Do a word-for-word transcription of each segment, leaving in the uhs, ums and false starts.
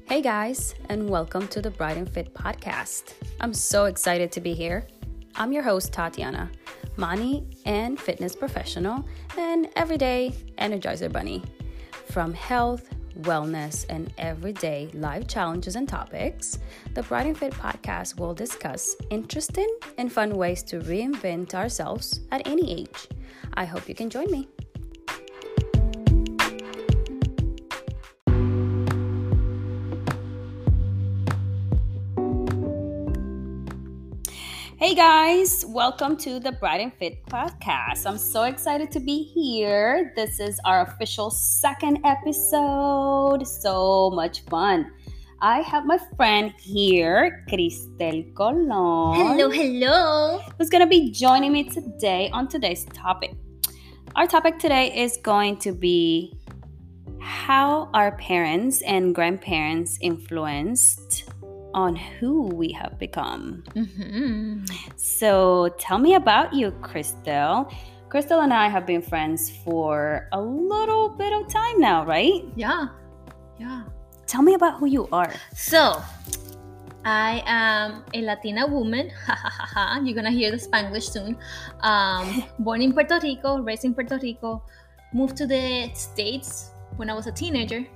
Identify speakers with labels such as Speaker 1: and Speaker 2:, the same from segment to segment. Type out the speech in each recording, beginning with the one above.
Speaker 1: Hey guys, and welcome to the Bright and Fit podcast. I'm so excited to be here. I'm your host, Tatiana, money and fitness professional, and everyday Energizer Bunny. From health, wellness, and everyday life challenges and topics, the Bright and Fit podcast will discuss interesting and fun ways to reinvent ourselves at any age. I hope you can join me. Hey guys, welcome to the Bright and Fit podcast. I'm so excited to be here. This is our official second episode. So much fun. I have my friend here, Cristel Colon.
Speaker 2: Hello, hello.
Speaker 1: Who's going to be joining me today on today's topic. Our topic today is going to be how our parents and grandparents influenced on who we have become.
Speaker 2: Mm-hmm.
Speaker 1: So tell me about you, Cristel. Cristel and I have been friends for a little bit of time now, right?
Speaker 2: Yeah, yeah.
Speaker 1: Tell me about who you are.
Speaker 2: So, I am a Latina woman. You're gonna hear the Spanglish soon. Um, born in Puerto Rico, raised in Puerto Rico, moved to the States when I was a teenager,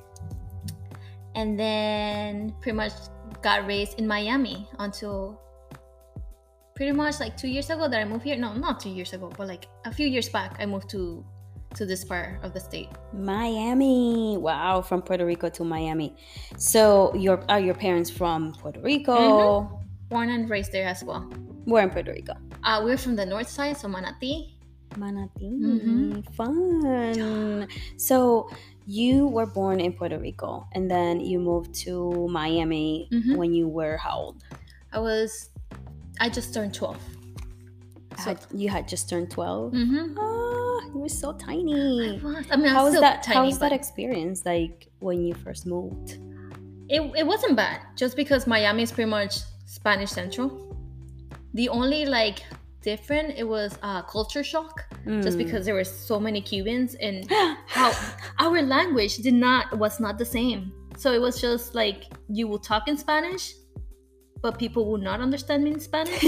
Speaker 2: and then pretty much got raised in Miami until pretty much like two years ago that I moved here. No, not two years ago, but like a few years back, I moved to to this part of the state.
Speaker 1: Miami. Wow, from Puerto Rico to Miami. So your are your parents from Puerto Rico?
Speaker 2: Mm-hmm. Born and raised there as well.
Speaker 1: Where in Puerto Rico?
Speaker 2: Uh, we're from the north side, so Manatí.
Speaker 1: Manatí.
Speaker 2: Mm-hmm.
Speaker 1: Fun. So you were born in Puerto Rico and then you moved to Miami
Speaker 2: Mm-hmm.
Speaker 1: when you were how old?
Speaker 2: I was, I just turned twelve. So,
Speaker 1: Had- you had just turned twelve?
Speaker 2: mm-hmm.
Speaker 1: Ah, you were so tiny.
Speaker 2: I was. I mean,
Speaker 1: How
Speaker 2: I'm
Speaker 1: was
Speaker 2: still
Speaker 1: that?
Speaker 2: tiny,
Speaker 1: How was that
Speaker 2: but
Speaker 1: experience like when you first moved?
Speaker 2: it, it wasn't bad. Just because Miami is pretty much Spanish Central. The only like different, it was uh, culture shock. Just
Speaker 1: Mm.
Speaker 2: because there were so many Cubans and how our language did not was not the same. So it was just like you will talk in Spanish, but people will not understand me in Spanish.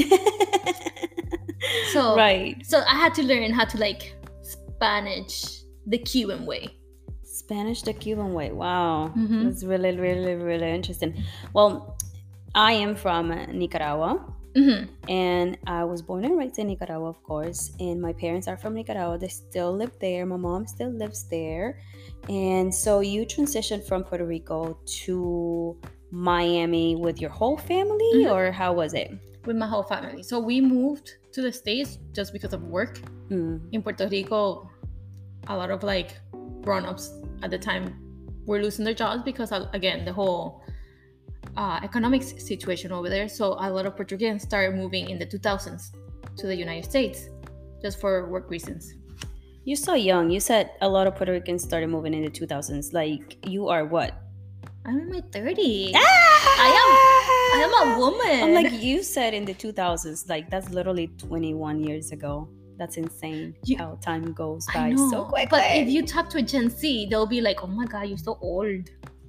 Speaker 2: So
Speaker 1: Right.
Speaker 2: so I had to learn how to like Spanish the Cuban way.
Speaker 1: Spanish the Cuban way. Wow.
Speaker 2: Mhm.
Speaker 1: That's really, really, really interesting. Well, I am from uh, Nicaragua.
Speaker 2: Mm-hmm.
Speaker 1: And I was born and raised in Nicaragua, of course. And my parents are from Nicaragua. They still live there. My mom still lives there. And so you transitioned from Puerto Rico to Miami with your whole family,
Speaker 2: Mhm.
Speaker 1: or how was it?
Speaker 2: With my whole family. So we moved to the States just because of work.
Speaker 1: Mm.
Speaker 2: In Puerto Rico, a lot of like grown-ups at the time were losing their jobs because uh, again, the whole uh, economic s- situation over there. So a lot of Puerto Ricans started moving in the two thousands to the United States just for work reasons.
Speaker 1: You're so young. You said a lot of Puerto Ricans started moving in the two thousands. Like, you are what?
Speaker 2: I'm in my thirties.
Speaker 1: I
Speaker 2: I am a woman.
Speaker 1: I'm like, you said in the two thousands. Like, that's literally twenty-one years ago. That's insane
Speaker 2: You-
Speaker 1: how time goes
Speaker 2: I
Speaker 1: by
Speaker 2: know.
Speaker 1: so quickly.
Speaker 2: But if you talk to a Gen Z, they'll be like, oh my God, you're so old.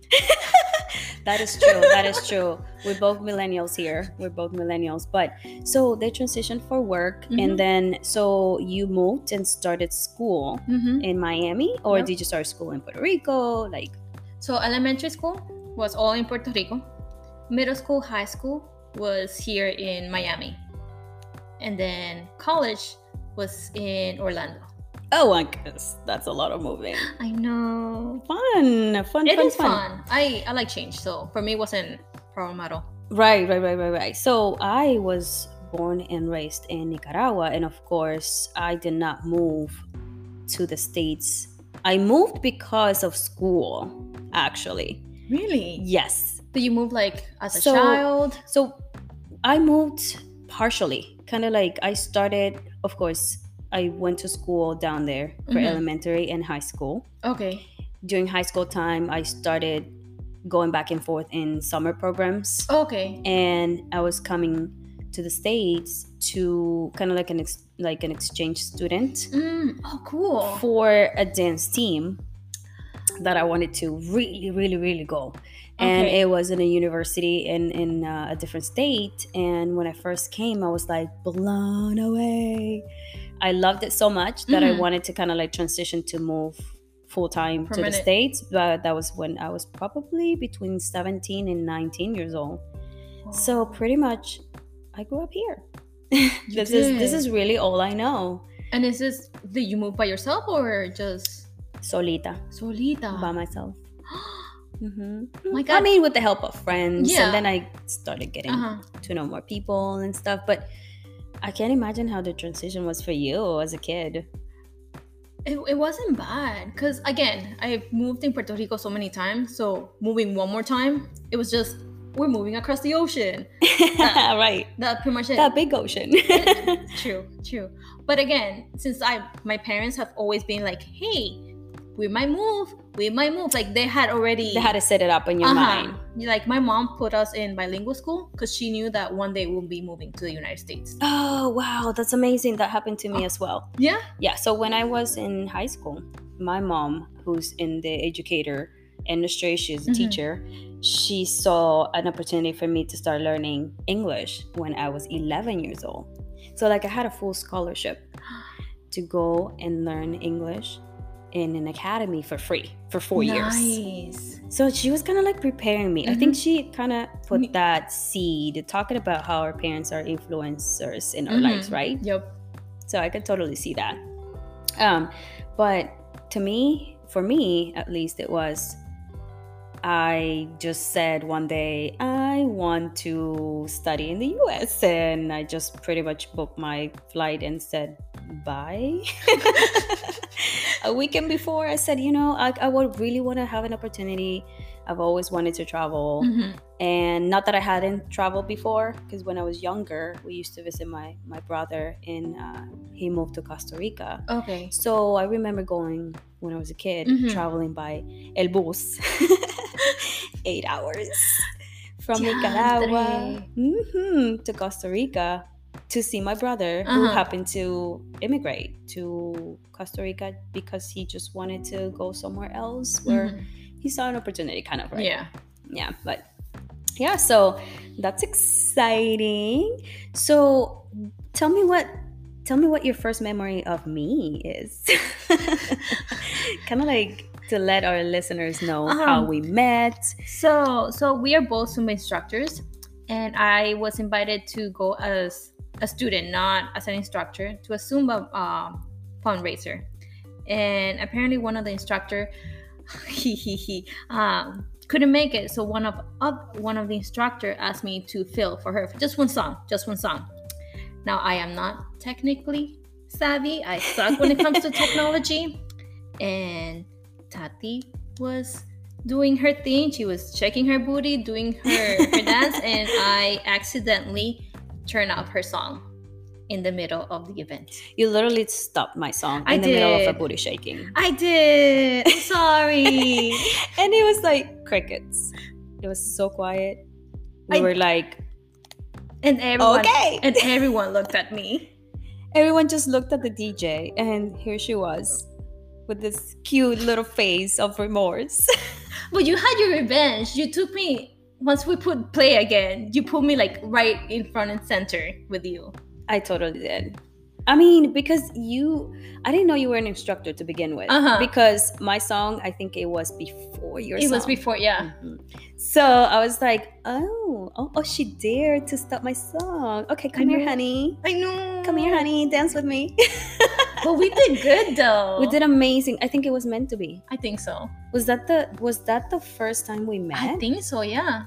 Speaker 1: That is true. That is true. We're both millennials here. We're both millennials. But so they transitioned for work,
Speaker 2: Mhm.
Speaker 1: and then so you moved and started school
Speaker 2: Mm-hmm.
Speaker 1: in Miami, or
Speaker 2: Yep.
Speaker 1: did you start school in Puerto Rico? Like,
Speaker 2: So elementary school was all in Puerto Rico. Middle school, high school was here in Miami. And then college was in Orlando.
Speaker 1: oh, I guess that's a lot of moving.
Speaker 2: I know.
Speaker 1: Fun, fun,
Speaker 2: It
Speaker 1: fun,
Speaker 2: is
Speaker 1: fun.
Speaker 2: fun. I, I like change. So for me, it wasn't a problem at all.
Speaker 1: Right, right, right, right, right. So I was born and raised in Nicaragua, and of course, I did not move to the States. I moved because of school, actually.
Speaker 2: Really?
Speaker 1: Yes.
Speaker 2: Did you move like as a
Speaker 1: So-
Speaker 2: child?
Speaker 1: So I moved partially, kind of like I started, of course, I went to school down there for
Speaker 2: Mhm.
Speaker 1: elementary and high school.
Speaker 2: Okay.
Speaker 1: During high school time, I started going back and forth in summer programs.
Speaker 2: Okay.
Speaker 1: And I was coming to the States to kind of like an ex- like an exchange student
Speaker 2: Mm, oh, cool.
Speaker 1: for a dance team. that I wanted to really, really, really go. And
Speaker 2: Okay.
Speaker 1: it was in a university in, in uh, a different state. And when I first came, I was like blown away. I loved it so much that I
Speaker 2: Mhm.
Speaker 1: wanted to kind of like transition to move full time to the
Speaker 2: Permanent.
Speaker 1: States. But that was when I was probably between seventeen and nineteen years old. So pretty much I grew up here. this is this
Speaker 2: did.
Speaker 1: is really all I know.
Speaker 2: And is this, did you move by yourself or just
Speaker 1: Solita,
Speaker 2: solita?
Speaker 1: by myself. Mm-hmm.
Speaker 2: My
Speaker 1: I
Speaker 2: God.
Speaker 1: mean, with the help of friends,
Speaker 2: Yeah.
Speaker 1: and then I started getting
Speaker 2: Uh-huh.
Speaker 1: to know more people and stuff. But I can't imagine how the transition was for you as a kid.
Speaker 2: It, it wasn't bad because, again, I moved in Puerto Rico so many times. So moving one more time, it was just, we're moving across the ocean. That-
Speaker 1: Right.
Speaker 2: That's pretty much it.
Speaker 1: That big ocean.
Speaker 2: True, true. But again, since I, my parents have always been like, hey, we might move, we might move. Like they had already.
Speaker 1: They had to set it up in your
Speaker 2: Uh-huh.
Speaker 1: mind.
Speaker 2: Like my mom put us in bilingual school because she knew that one day we'll be moving to the United States.
Speaker 1: Oh, wow. That's amazing. That happened to me as well.
Speaker 2: Yeah?
Speaker 1: Yeah. So when I was in high school, my mom, who's in the educator industry, she's a
Speaker 2: Mhm.
Speaker 1: teacher, she saw an opportunity for me to start learning English when I was eleven years old. So like I had a full scholarship to go and learn English in an academy for free for four years.
Speaker 2: Nice.
Speaker 1: So she was kind of like preparing me. I
Speaker 2: Mhm.
Speaker 1: think she kind of
Speaker 2: Me-
Speaker 1: put that seed, talking about how our parents are influencers in our
Speaker 2: Mhm.
Speaker 1: lives, right?
Speaker 2: Yep.
Speaker 1: So I could totally see that. Um, but to me, for me at least, it was, I just said one day, I want to study in the U S. And I just pretty much booked my flight and said, bye. A weekend before, I said, you know, I, I would really want to have an opportunity. I've always wanted to travel.
Speaker 2: Mhm.
Speaker 1: And not that I hadn't traveled before, because when I was younger, we used to visit my, my brother, and uh, he moved to Costa Rica.
Speaker 2: Okay.
Speaker 1: So I remember going when I was a kid,
Speaker 2: Mhm.
Speaker 1: traveling by El Bus, eight hours from
Speaker 2: Diantre.
Speaker 1: Nicaragua mhm, to Costa Rica to see my brother, who
Speaker 2: Uh-huh.
Speaker 1: happened to immigrate to Costa Rica because he just wanted to go somewhere else where
Speaker 2: Mhm.
Speaker 1: he saw an opportunity, kind of, right?
Speaker 2: Yeah.
Speaker 1: Yeah, but yeah, so that's exciting. So tell me what tell me what your first memory of me is. Kind of like to let our listeners know how
Speaker 2: Um,
Speaker 1: we met.
Speaker 2: So, so we are both Zumba instructors, and I was invited to go as a student, not as an instructor, to a Zumba uh, fundraiser. And apparently, one of the instructor, he he he, um, couldn't make it. So one of uh, one of the instructor asked me to fill for her for just one song, just one song. Now I am not technically savvy. I suck when it comes to technology, and Tati was doing her thing. She was shaking her booty, doing her, her dance, and I accidentally turned off her song in the middle of the event.
Speaker 1: You literally stopped my song
Speaker 2: I
Speaker 1: in the middle of a
Speaker 2: did.
Speaker 1: booty shaking.
Speaker 2: I did. I'm sorry.
Speaker 1: And it was like crickets. It was so quiet. We
Speaker 2: I-
Speaker 1: were like,
Speaker 2: And everyone
Speaker 1: okay.
Speaker 2: and everyone looked at me.
Speaker 1: Everyone just looked at the D J, and here she was with this cute little face of remorse.
Speaker 2: But you had your revenge. You took me once we put play again. You put me like right in front and center with you.
Speaker 1: I totally did. I mean, because you, I didn't know you were an instructor to begin with.
Speaker 2: Uh-huh.
Speaker 1: Because my song, I think it was before your
Speaker 2: It
Speaker 1: song.
Speaker 2: was before, yeah.
Speaker 1: Mhm. So I was like, oh, oh, oh, she dared to stop my song. Okay, come
Speaker 2: I
Speaker 1: here,
Speaker 2: know.
Speaker 1: honey.
Speaker 2: I know.
Speaker 1: Come here, honey. Dance with me.
Speaker 2: But we did good though.
Speaker 1: We did amazing. I think it was meant to be.
Speaker 2: I think so.
Speaker 1: Was that the Was that the first time we met?
Speaker 2: I think so, yeah.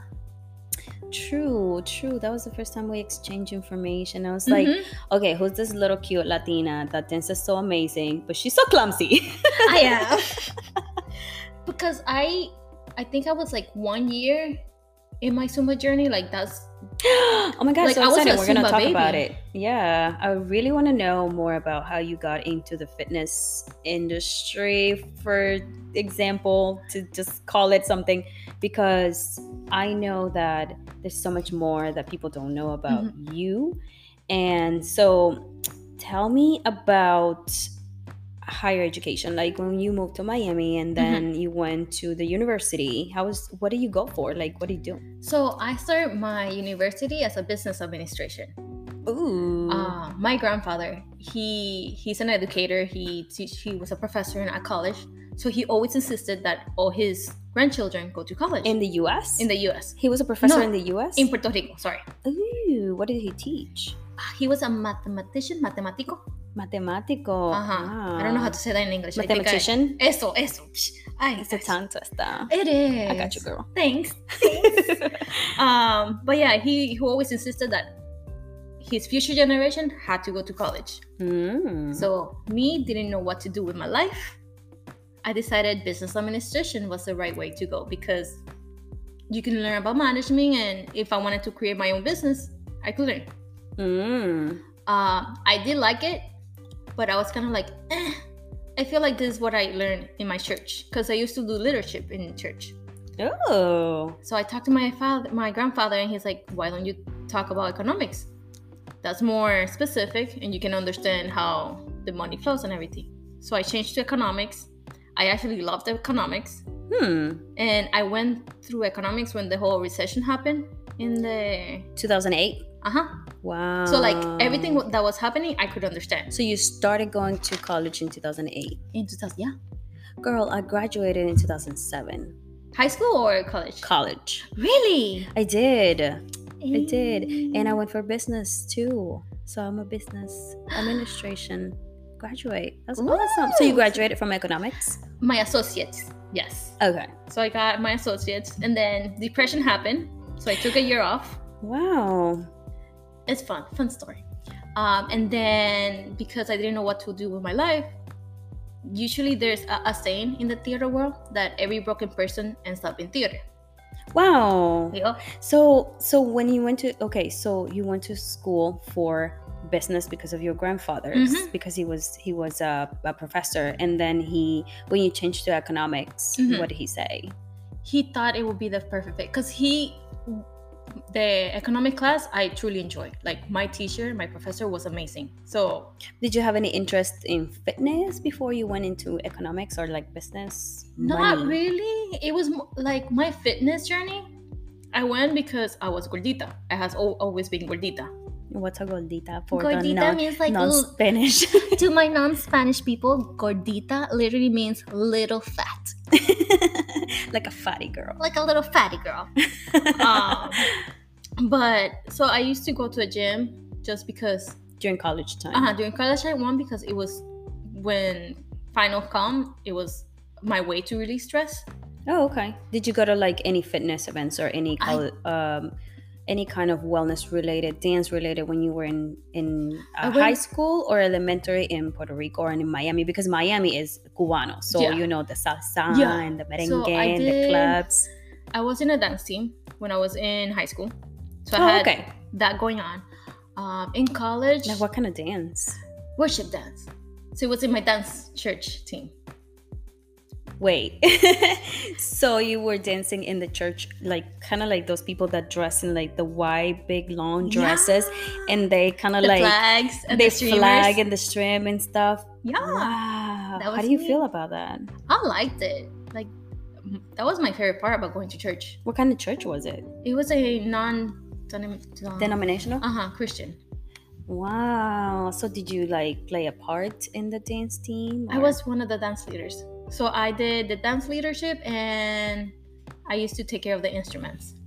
Speaker 1: True, true. That was the first time we exchanged information. I was like,
Speaker 2: Mhm.
Speaker 1: okay, who's this little cute Latina that dances so amazing, but she's so clumsy?
Speaker 2: I am. Because I I think I was like one year in my Zumba journey. Like that's
Speaker 1: Oh my god,
Speaker 2: Like,
Speaker 1: so
Speaker 2: I was
Speaker 1: excited.
Speaker 2: a
Speaker 1: We're gonna
Speaker 2: Zumba
Speaker 1: talk
Speaker 2: baby.
Speaker 1: about it. Yeah, I really want to know more about how you got into the fitness industry, for example, to just call it something, because I know that there's so much more that people don't know about
Speaker 2: Mm-hmm.
Speaker 1: you. And so tell me about higher education? Like when you moved to Miami and then mm-hmm. you went to the university, how was, what did you go for? Like, what did you do?
Speaker 2: So I started my university as a business administration.
Speaker 1: Ooh.
Speaker 2: Uh, my grandfather, he he's an educator. He teach, he was a professor in a college. So he always insisted that all his grandchildren go to college.
Speaker 1: In the U S?
Speaker 2: In the U S.
Speaker 1: He was a professor
Speaker 2: no,
Speaker 1: in the U S?
Speaker 2: In Puerto Rico, sorry.
Speaker 1: Ooh, what did he teach?
Speaker 2: He was a mathematician, matematico.
Speaker 1: Matematico.
Speaker 2: Uh-huh.
Speaker 1: Ah.
Speaker 2: I don't know how to say that in English.
Speaker 1: Mathematician?
Speaker 2: I, eso, eso. Ay,
Speaker 1: it's a tongue twister.
Speaker 2: It is.
Speaker 1: I got you, girl.
Speaker 2: Thanks. Thanks. um, but yeah, he, he always insisted that his future generation had to go to college.
Speaker 1: Mm.
Speaker 2: So me didn't know what to do with my life. I decided business administration was the right way to go because you can learn about management, and if I wanted to create my own business, I could learn.
Speaker 1: Mm.
Speaker 2: Uh, I did like it, but I was kind of like, eh. I feel like this is what I learned in my church because I used to do leadership in church.
Speaker 1: Oh.
Speaker 2: So I talked to my father, my grandfather, and he's like, why don't you talk about economics? That's more specific and you can understand how the money flows and everything. So I changed to economics. I actually loved economics.
Speaker 1: Hmm.
Speaker 2: And I went through economics when the whole recession happened in the...
Speaker 1: two thousand eight?
Speaker 2: Uh-huh.
Speaker 1: Wow.
Speaker 2: So like everything that was happening, I could understand.
Speaker 1: So you started going to college in two thousand eight?
Speaker 2: In two thousand, yeah.
Speaker 1: Girl, I graduated in two thousand seven.
Speaker 2: High school or college?
Speaker 1: College.
Speaker 2: Really?
Speaker 1: I did. I did. And I went for business too. So I'm a business administration graduate. That's
Speaker 2: Ooh.
Speaker 1: Awesome. So you graduated from economics?
Speaker 2: My associates, yes.
Speaker 1: Okay.
Speaker 2: So I got my associates and then depression happened. So I took a year off.
Speaker 1: Wow.
Speaker 2: It's fun, fun story. Um, and then because I didn't know what to do with my life, usually there's a, a saying in the theater world that every broken person ends up in theater.
Speaker 1: Wow.
Speaker 2: Yeah.
Speaker 1: So so when you went to okay, so you went to school for business because of your grandfather's
Speaker 2: mm-hmm.
Speaker 1: because he was he was a, a professor, and then he when you changed to economics,
Speaker 2: mm-hmm.
Speaker 1: what did he say?
Speaker 2: He thought it would be the perfect fit because he the economic class I truly enjoyed. Like my teacher, my professor was amazing. So
Speaker 1: did you have any interest in fitness before you went into economics or like business?
Speaker 2: Not
Speaker 1: money?
Speaker 2: really. It was like my fitness journey. I went because I was gordita. I has always been gordita.
Speaker 1: What's a gordita for
Speaker 2: gordita
Speaker 1: the non,
Speaker 2: means like
Speaker 1: non-Spanish?
Speaker 2: To my non-Spanish people, gordita literally means little fat.
Speaker 1: Like a fatty girl.
Speaker 2: Like a little fatty girl. um, but so I used to go to a gym just because
Speaker 1: during college time.
Speaker 2: Uh-huh, during college time, one because it was when final come, it was my way to release stress.
Speaker 1: Oh, okay. Did you go to like any fitness events or any college, I, um any kind of wellness related, dance related when you were in in uh, high school or elementary in Puerto Rico or in Miami? Because Miami is Cubano, so yeah. you know the salsa yeah. and the merengue so and the clubs.
Speaker 2: I was in a dance team when I was in high school, so I
Speaker 1: oh,
Speaker 2: had
Speaker 1: okay.
Speaker 2: that going on. Um, in college,
Speaker 1: like what kind of dance?
Speaker 2: Worship dance. So it was in my dance church team.
Speaker 1: Wait, so you were dancing in the church, like kind of like those people that dress in like the white, big, long dresses, yeah. and they kind of like
Speaker 2: flags and
Speaker 1: they
Speaker 2: the
Speaker 1: flag and the stream and stuff.
Speaker 2: Yeah,
Speaker 1: wow. How do you me. feel about that?
Speaker 2: I liked it. Like that was my favorite part about going to church.
Speaker 1: What kind of church was it?
Speaker 2: It was a non
Speaker 1: denominational.
Speaker 2: Uh huh, Christian.
Speaker 1: Wow. So did you like play a part in the dance team?
Speaker 2: Or? I was one of the dance leaders. So I did the dance leadership and I used to take care of the instruments.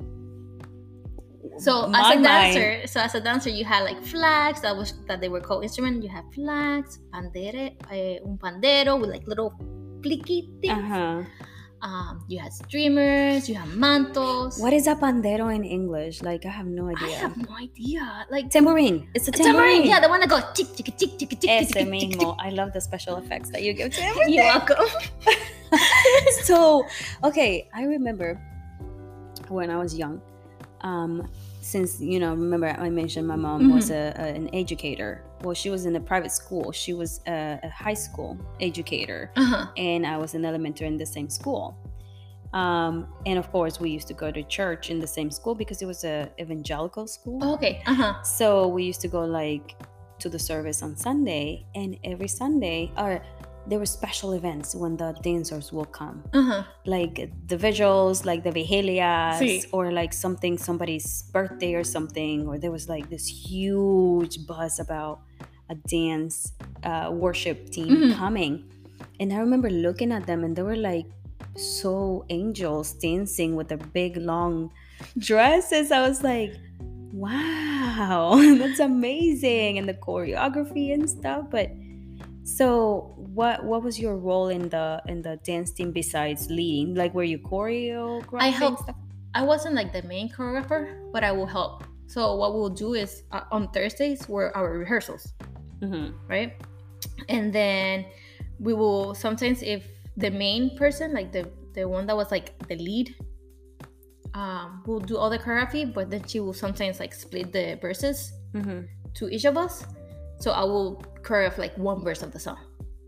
Speaker 2: So
Speaker 1: My
Speaker 2: as a dancer,
Speaker 1: mind.
Speaker 2: so as a dancer, you had like flags that was that they were called instruments. You had flags, pandere, uh, un pandero with like little flicky things.
Speaker 1: Uh-huh.
Speaker 2: Um, you had streamers, you had mantos.
Speaker 1: What is a pandero in English? Like I have no idea.
Speaker 2: I have no idea. Like
Speaker 1: tambourine. It's a tambourine.
Speaker 2: tambourine. Yeah, the one that goes tick tick tick tick tick tick.
Speaker 1: Ese mismo. I love the special effects that you give to everything.
Speaker 2: You're welcome.
Speaker 1: So, okay, I remember when I was young. Um, since you know, remember I mentioned my mom mm-hmm. was a, a an educator. Well, she was in a private school. She was a, a high school educator,
Speaker 2: uh-huh.
Speaker 1: and I was in elementary in the same school. Um, and of course, we used to go to church in the same school because it was a evangelical school.
Speaker 2: Oh, okay. Uh-huh.
Speaker 1: So we used to go like to the service on Sunday, and every Sunday, or there were special events when the dancers will come.
Speaker 2: Uh-huh.
Speaker 1: Like the visuals, like the vigilias,
Speaker 2: Sí.
Speaker 1: or like something, somebody's birthday or something, or there was like this huge buzz about a dance uh, worship team
Speaker 2: Mhm.
Speaker 1: coming. And I remember looking at them, and they were like so angels dancing with their big long dresses. I was like, wow, that's amazing, and the choreography and stuff. But so what what was your role in the in the dance team besides leading? Like, were you choreographing
Speaker 2: I helped.
Speaker 1: stuff?
Speaker 2: I wasn't like the main choreographer, but I will help. So what we'll do is uh, on Thursdays were our rehearsals,
Speaker 1: Mm-hmm.
Speaker 2: right? And then we will sometimes, if the main person, like the the one that was like the lead, um, will do all the choreography, but then she will sometimes like split the verses
Speaker 1: Mm-hmm.
Speaker 2: to each of us. So I will choreograph like one verse of the song.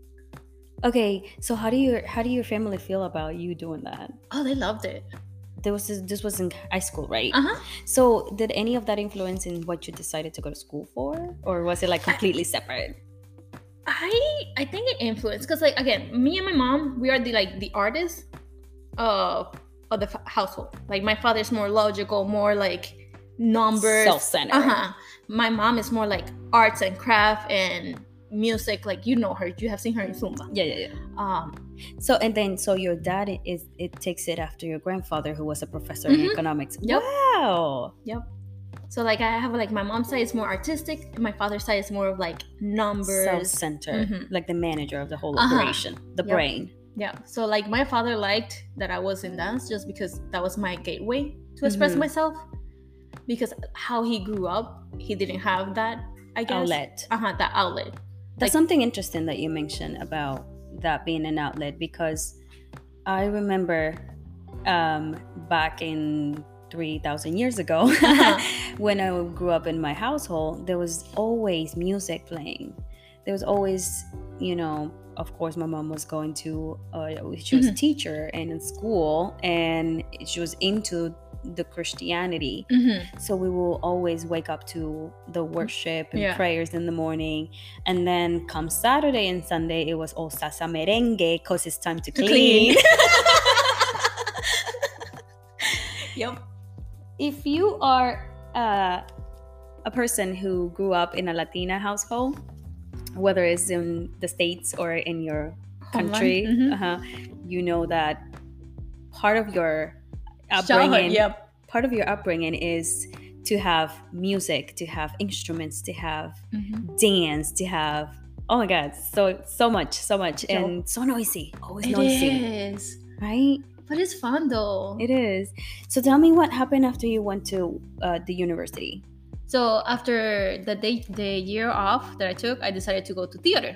Speaker 1: Okay, so how do your how do your family feel about you doing that?
Speaker 2: Oh, they loved it.
Speaker 1: There was this, this was in high school, right?
Speaker 2: Uh huh.
Speaker 1: So did any of that influence in what you decided to go to school for, or was it like completely separate?
Speaker 2: I I think it influenced because like again, me and my mom, we are the like the artists of of the f- household. Like my father's more logical, more like numbers,
Speaker 1: Self-centered.
Speaker 2: Uh huh. My mom is more like arts and craft and music. Like you know her, you have seen her in Zumba.
Speaker 1: Yeah, yeah, yeah.
Speaker 2: Um,
Speaker 1: So and then so your dad is it takes it after your grandfather, who was a professor in
Speaker 2: Mhm.
Speaker 1: economics.
Speaker 2: Yep.
Speaker 1: Wow.
Speaker 2: Yep. So like I have like my mom's side is more artistic, and my father's side is more of like numbers.
Speaker 1: Self-centered,
Speaker 2: Mhm.
Speaker 1: like the manager of the whole
Speaker 2: Uh-huh.
Speaker 1: operation, the
Speaker 2: Yep.
Speaker 1: brain.
Speaker 2: Yeah. So like my father liked that I was in dance just because that was my gateway to express
Speaker 1: Mhm.
Speaker 2: myself. Because how he grew up, he didn't have that, I guess.
Speaker 1: Outlet.
Speaker 2: Uh-huh, that outlet.
Speaker 1: That's
Speaker 2: Like-
Speaker 1: something interesting that you mentioned about that being an outlet, because I remember um, back in three thousand years ago,
Speaker 2: Uh-huh.
Speaker 1: when I grew up in my household, there was always music playing. There was always, you know, of course, my mom was going to, uh, she was a
Speaker 2: Mhm.
Speaker 1: teacher and in school, and she was into the Christianity.
Speaker 2: Mhm.
Speaker 1: So we will always wake up to the worship and
Speaker 2: Yeah.
Speaker 1: prayers in the morning. And then come Saturday and Sunday, it was all salsa merengue because it's time to
Speaker 2: To
Speaker 1: clean.
Speaker 2: clean. Yep.
Speaker 1: If you are uh, a person who grew up in a Latina household, whether it's in the States or in your country,
Speaker 2: Homeland. Mhm.
Speaker 1: uh-huh, you know that part of your
Speaker 2: Childhood,
Speaker 1: upbringing,
Speaker 2: yep.
Speaker 1: part of your upbringing is to have music, to have instruments, to have
Speaker 2: Mhm.
Speaker 1: dance, to have, oh my god, so so much, so much,
Speaker 2: Yep.
Speaker 1: and so noisy, always
Speaker 2: It
Speaker 1: noisy,
Speaker 2: is.
Speaker 1: right?
Speaker 2: But it's fun though.
Speaker 1: It is. So tell me what happened after you went to uh, the university.
Speaker 2: So after the day, the year off that I took, I decided to go to theater,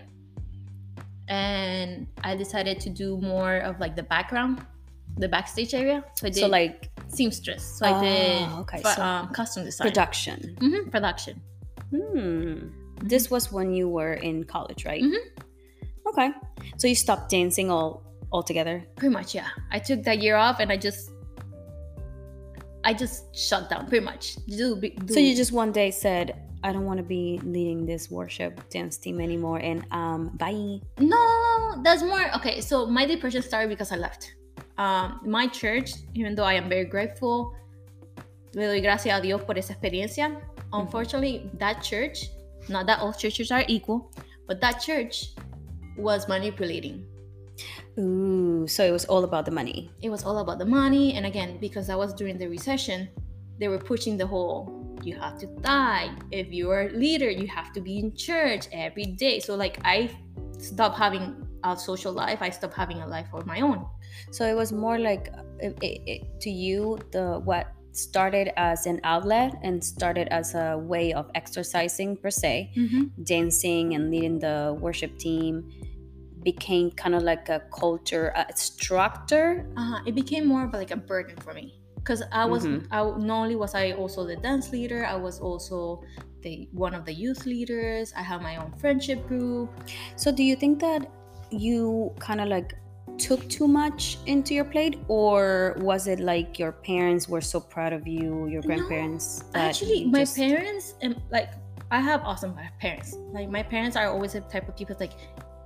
Speaker 2: and I decided to do more of like the background, the backstage area. So I did
Speaker 1: So like
Speaker 2: seamstress. So I
Speaker 1: Oh,
Speaker 2: did
Speaker 1: okay,
Speaker 2: fa-
Speaker 1: so
Speaker 2: um, costume design.
Speaker 1: production.
Speaker 2: hmm Production.
Speaker 1: Hmm. This was when you were in college, right?
Speaker 2: Mhm.
Speaker 1: Okay. So you stopped dancing all altogether.
Speaker 2: Pretty much, yeah. I took that year off, and I just, I just shut down. Pretty much. Do, do,
Speaker 1: So you just one day said, I don't want to be leading this worship dance team anymore, and um, bye.
Speaker 2: No, that's more okay. So my depression started because I left. Um, my church, even though I am very grateful, le doy gracias a Dios por esa experiencia. Unfortunately, that church, not that all churches are equal, but that church was manipulating.
Speaker 1: Ooh, so it was all about the money.
Speaker 2: It was all about the money, and again, because that was during the recession, they were pushing the whole, you have to die. If you are a leader, you have to be in church every day. So like I stopped having a social life. I stopped having a life of my own.
Speaker 1: So it was more like it, it, it, to you, the what started as an outlet and started as a way of exercising per se,
Speaker 2: Mm-hmm.
Speaker 1: dancing and leading the worship team, became kind of like a culture, a structure.
Speaker 2: Uh, it became more of like a burden for me because I was
Speaker 1: Mhm.
Speaker 2: I, not only was I also the dance leader, I was also the one of the youth leaders. I have my own friendship group.
Speaker 1: So do you think that you kind of like took too much into your plate, or was it like your parents were so proud of you, your
Speaker 2: No,
Speaker 1: grandparents, that
Speaker 2: Actually,
Speaker 1: you
Speaker 2: my
Speaker 1: just-
Speaker 2: parents and like I have awesome parents. Like my parents are always the type of people like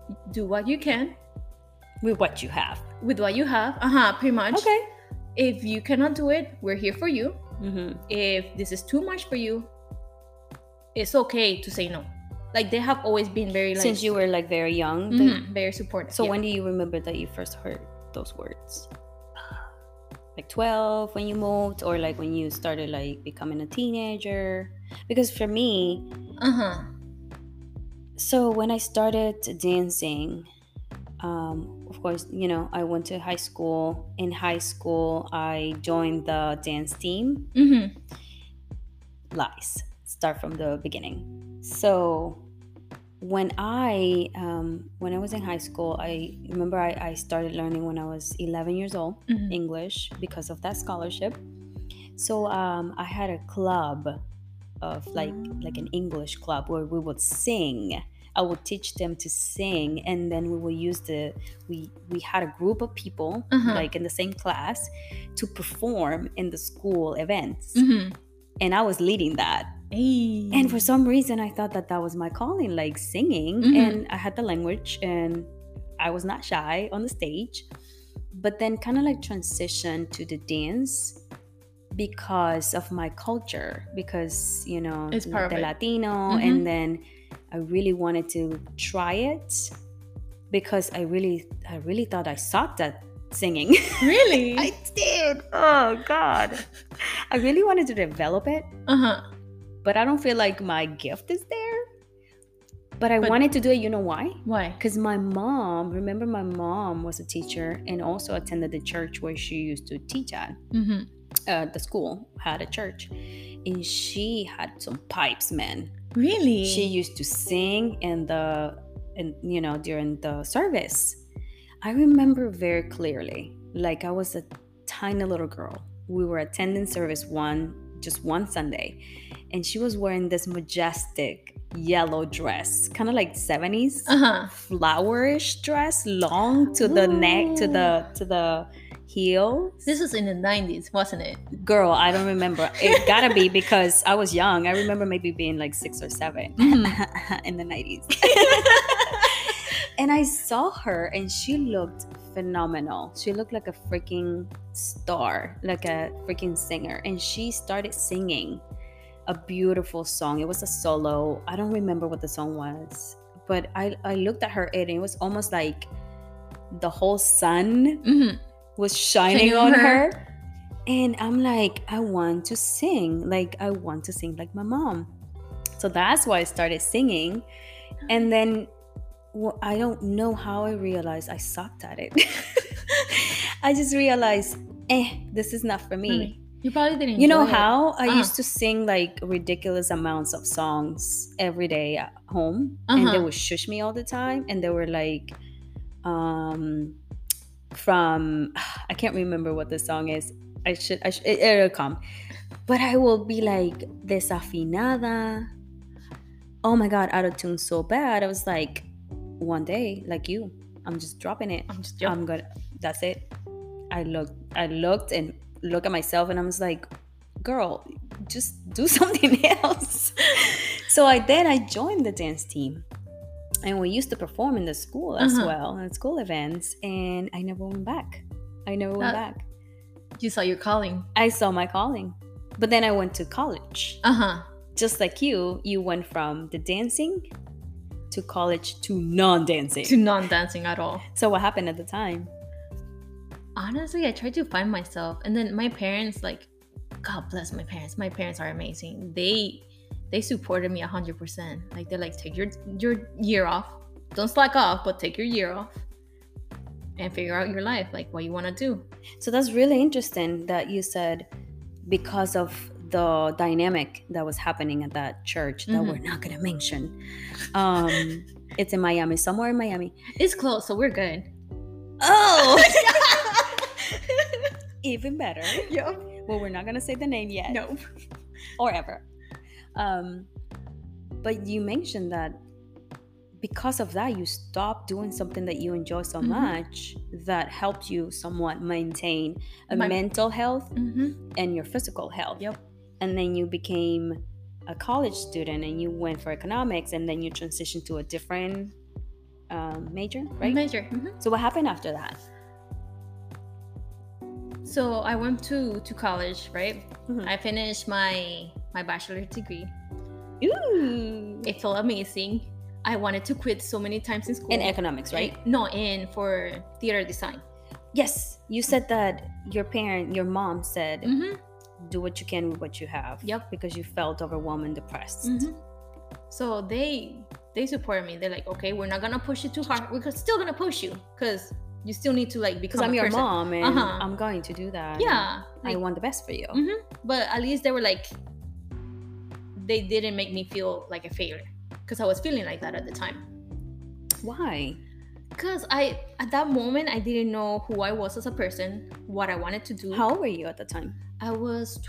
Speaker 2: do what you can
Speaker 1: with what you have.
Speaker 2: with what you have. Uh-huh, pretty much.
Speaker 1: Okay.
Speaker 2: If you cannot do it, we're here for you.
Speaker 1: Mm-hmm.
Speaker 2: If this is too much for you, it's okay to say no. Like, they have always been very, like,
Speaker 1: Since you were like very young.
Speaker 2: mhm, very supportive.
Speaker 1: So
Speaker 2: yeah.
Speaker 1: when do you remember that you first heard those words? Like twelve when you moved, or like when you started like becoming a teenager? Because for me,
Speaker 2: Uh-huh.
Speaker 1: so when I started dancing, um, of course, you know, I went to high school. In high school, I joined the dance team.
Speaker 2: Mm-hmm.
Speaker 1: Lies. Start from the beginning. So when I um, when I was in high school, I remember I, I started learning when I was eleven years old,
Speaker 2: Mhm.
Speaker 1: English, because of that scholarship. So um, I had a club of like like an English club where we would sing. I would teach them to sing, and then we would use the we we had a group of people
Speaker 2: Uh-huh.
Speaker 1: like in the same class to perform in the school events,
Speaker 2: Mm-hmm.
Speaker 1: and I was leading that.
Speaker 2: Hey.
Speaker 1: And for some reason, I thought that that was my calling, like singing.
Speaker 2: Mhm.
Speaker 1: And I had the language, and I was not shy on the stage. But then kind of like transitioned to the dance because of my culture, because, you know,
Speaker 2: It's part of
Speaker 1: the
Speaker 2: it.
Speaker 1: Latino.
Speaker 2: Mhm.
Speaker 1: And then I really wanted to try it because I really, I really thought I sucked at singing.
Speaker 2: Really?
Speaker 1: I did. Oh, God. I really wanted to develop it.
Speaker 2: Uh-huh.
Speaker 1: But I don't feel like my gift is there. But I
Speaker 2: But-
Speaker 1: wanted to do it. You know why?
Speaker 2: Why?
Speaker 1: Because my mom, remember my mom was a teacher and also attended the church where she used to teach at.
Speaker 2: Mm-hmm.
Speaker 1: Uh, the school had a church. And she had some pipes, man.
Speaker 2: Really?
Speaker 1: She used to sing in the, in, you know, during the service. I remember very clearly, like I was a tiny little girl. We were attending service one, just one Sunday. And she was wearing this majestic yellow dress, kind of like seventies
Speaker 2: Uh-huh.
Speaker 1: flowerish dress, long to the neck, to the to the heels.
Speaker 2: This was in the nineties, wasn't it?
Speaker 1: Girl, I don't remember. It gotta be because I was young. I remember maybe being like six or seven
Speaker 2: Mhm.
Speaker 1: in the nineties. And I saw her and she looked phenomenal. She looked like a freaking star, like a freaking singer. And she started singing a beautiful song. It was a solo. I don't remember what the song was, but I, I looked at her and it was almost like the whole sun
Speaker 2: Mm-hmm.
Speaker 1: was shining
Speaker 2: Shining
Speaker 1: on
Speaker 2: on
Speaker 1: her.
Speaker 2: her.
Speaker 1: And I'm like, I want to sing. Like, I want to sing like my mom. So that's why I started singing. And then well, I don't know how I realized I sucked at it. I just realized, eh, this is not for me.
Speaker 2: Really? You probably didn't.
Speaker 1: You know
Speaker 2: enjoy it.
Speaker 1: how I
Speaker 2: Uh-huh.
Speaker 1: used to sing like ridiculous amounts of songs every day at home, and they
Speaker 2: Uh-huh.
Speaker 1: would shush me all the time, and they were like, um, from I can't remember what the song is. I should, I should it, it'll come, but I will be like desafinada. Oh my God, out of tune so bad. I was like, one day, like you, I'm just dropping it.
Speaker 2: I'm just
Speaker 1: I'm
Speaker 2: joking.
Speaker 1: gonna. That's it. I looked. I looked and looked at myself, and I was like, "Girl, just do something else." So I then I joined the dance team, and we used to perform in the school as
Speaker 2: Uh-huh.
Speaker 1: well, at school events, and I never went back. I never went
Speaker 2: That-
Speaker 1: back.
Speaker 2: You saw your calling.
Speaker 1: I saw my calling, but then I went to college.
Speaker 2: Uh-huh.
Speaker 1: Just like you, you went from the dancing to college to non-dancing.
Speaker 2: To non-dancing at all.
Speaker 1: So what happened at the time?
Speaker 2: Honestly, I tried to find myself, and then my parents, like, God bless my parents. My parents are amazing. They they supported me a hundred percent. Like, they're like, take your your year off. Don't slack off, but take your year off and figure out your life, like what you want to do.
Speaker 1: So that's really interesting that you said because of the dynamic that was happening at that church that
Speaker 2: Mhm.
Speaker 1: we're not gonna mention. Um, it's in Miami, somewhere in Miami.
Speaker 2: It's close, so we're good.
Speaker 1: Oh, even better.
Speaker 2: Yep.
Speaker 1: Well, we're not gonna say the name yet.
Speaker 2: No.
Speaker 1: Or ever. Um, but you mentioned that because of that, you stopped doing something that you enjoy so
Speaker 2: Mhm.
Speaker 1: much that helped you somewhat maintain a
Speaker 2: My-
Speaker 1: mental health
Speaker 2: Mm-hmm.
Speaker 1: and your physical health.
Speaker 2: Yep.
Speaker 1: And then you became a college student and you went for economics, and then you transitioned to a different um, major, right?
Speaker 2: Major. Mm-hmm.
Speaker 1: So what happened after that?
Speaker 2: So I went to to college, right?
Speaker 1: Mm-hmm.
Speaker 2: I finished my my bachelor's degree.
Speaker 1: Ooh.
Speaker 2: It felt amazing. I wanted to quit so many times in school.
Speaker 1: In economics, right?
Speaker 2: No, in for theater design.
Speaker 1: Yes, you said that your parent, your mom said,
Speaker 2: Mm-hmm.
Speaker 1: do what you can with what you have.
Speaker 2: Yep.
Speaker 1: Because you felt overwhelmed and depressed.
Speaker 2: Mm-hmm. So they they supported me. They're like, okay, we're not gonna push you too hard. We're still gonna push you because you still need to like become.
Speaker 1: Because I'm
Speaker 2: a
Speaker 1: your
Speaker 2: person.
Speaker 1: mom and
Speaker 2: Uh-huh.
Speaker 1: I'm going to do that.
Speaker 2: Yeah,
Speaker 1: I
Speaker 2: like-
Speaker 1: want the best for you.
Speaker 2: Mm-hmm. But at least they were like, they didn't make me feel like a failure because I was feeling like that at the time.
Speaker 1: Why?
Speaker 2: Because I, at that moment, I didn't know who I was as a person, what I wanted to do.
Speaker 1: How old were you at the time?
Speaker 2: I was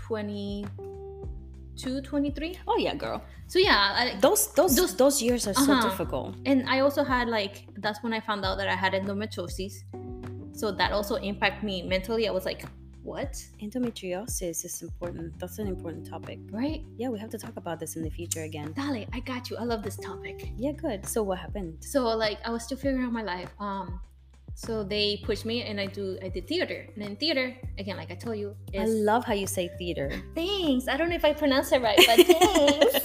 Speaker 2: twenty-two, twenty-three.
Speaker 1: Oh yeah, girl.
Speaker 2: So yeah, I,
Speaker 1: Those those
Speaker 2: Those-
Speaker 1: those, years are so
Speaker 2: Uh-huh.
Speaker 1: difficult.
Speaker 2: and I also had like, that's when I found out that I had endometriosis. So that also impacted me mentally. I was like, what?
Speaker 1: Endometriosis is important. That's an important topic.
Speaker 2: Right?
Speaker 1: Yeah, we have to talk about this in the future again.
Speaker 2: Dale, I got you. I love this topic.
Speaker 1: Yeah, good. So what happened?
Speaker 2: So like I was still figuring out my life. Um, so they pushed me, and I do I did theater. And in theater, again, like I told you,
Speaker 1: I
Speaker 2: is
Speaker 1: love how you say theater.
Speaker 2: thanks. I don't know if I pronounce it right, but thanks.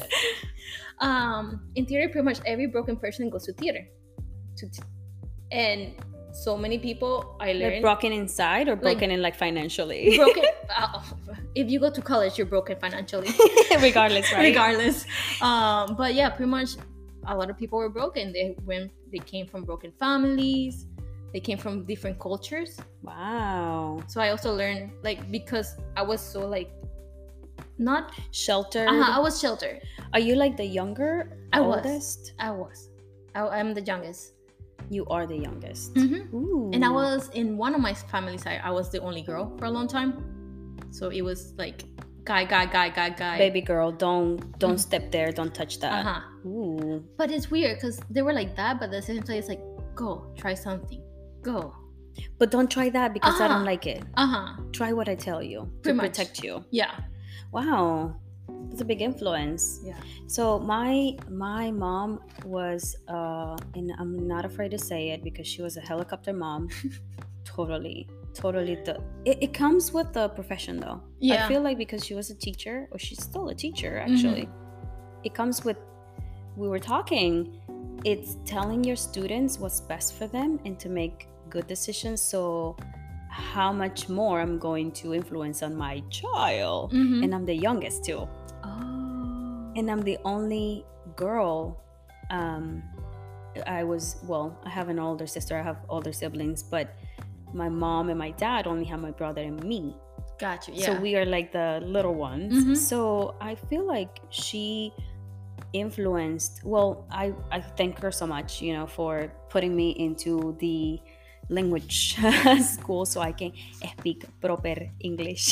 Speaker 2: um, in theater, pretty much every broken person goes to theater. To t- and so many people I
Speaker 1: Like
Speaker 2: learned
Speaker 1: broken inside or broken in like financially?
Speaker 2: broken. uh, if you go to college, you're broken financially.
Speaker 1: Regardless, right?
Speaker 2: Regardless. Um, but yeah, pretty much a lot of people were broken. They went they came from broken families, they came from different cultures.
Speaker 1: Wow.
Speaker 2: So I also learned like because I was so like not
Speaker 1: Sheltered.
Speaker 2: uh-huh, I was sheltered.
Speaker 1: Are you like the younger?
Speaker 2: I was.
Speaker 1: oldest?
Speaker 2: I was. I, I'm the youngest.
Speaker 1: You are the youngest.
Speaker 2: Mhm.
Speaker 1: Ooh.
Speaker 2: And I was in one of my family side, I was the only girl for a long time. So it was like guy, guy, guy, guy, guy.
Speaker 1: Baby girl, don't don't step there. Don't touch that.
Speaker 2: Uh-huh.
Speaker 1: Ooh.
Speaker 2: But it's weird because they were like that, but at the same time, it's like, go, try something. Go.
Speaker 1: But don't try that because I
Speaker 2: Uh-huh.
Speaker 1: don't like it.
Speaker 2: Uh-huh.
Speaker 1: Try what I tell you to
Speaker 2: Pretty much.
Speaker 1: protect you.
Speaker 2: Yeah.
Speaker 1: Wow. That's a big influence.
Speaker 2: Yeah.
Speaker 1: So my my mom was uh and I'm not afraid to say it because she was a helicopter mom. totally. Totally the it, it comes with the profession though.
Speaker 2: Yeah.
Speaker 1: I feel like because she was a teacher, or she's still a teacher actually. It comes with we were talking, it's telling your students what's best for them and to make good decisions. So how much more I'm going to influence on my child.
Speaker 2: Mhm.
Speaker 1: And I'm the youngest too.
Speaker 2: Oh.
Speaker 1: And I'm the only girl. Um, I was, well, I have an older sister, I have older siblings, but my mom and my dad only have my brother and me.
Speaker 2: Got you. Yeah.
Speaker 1: So we are like the little ones.
Speaker 2: Mhm.
Speaker 1: So I feel like she influenced, well, I, I thank her so much, you know, for putting me into the language school so I can speak proper English.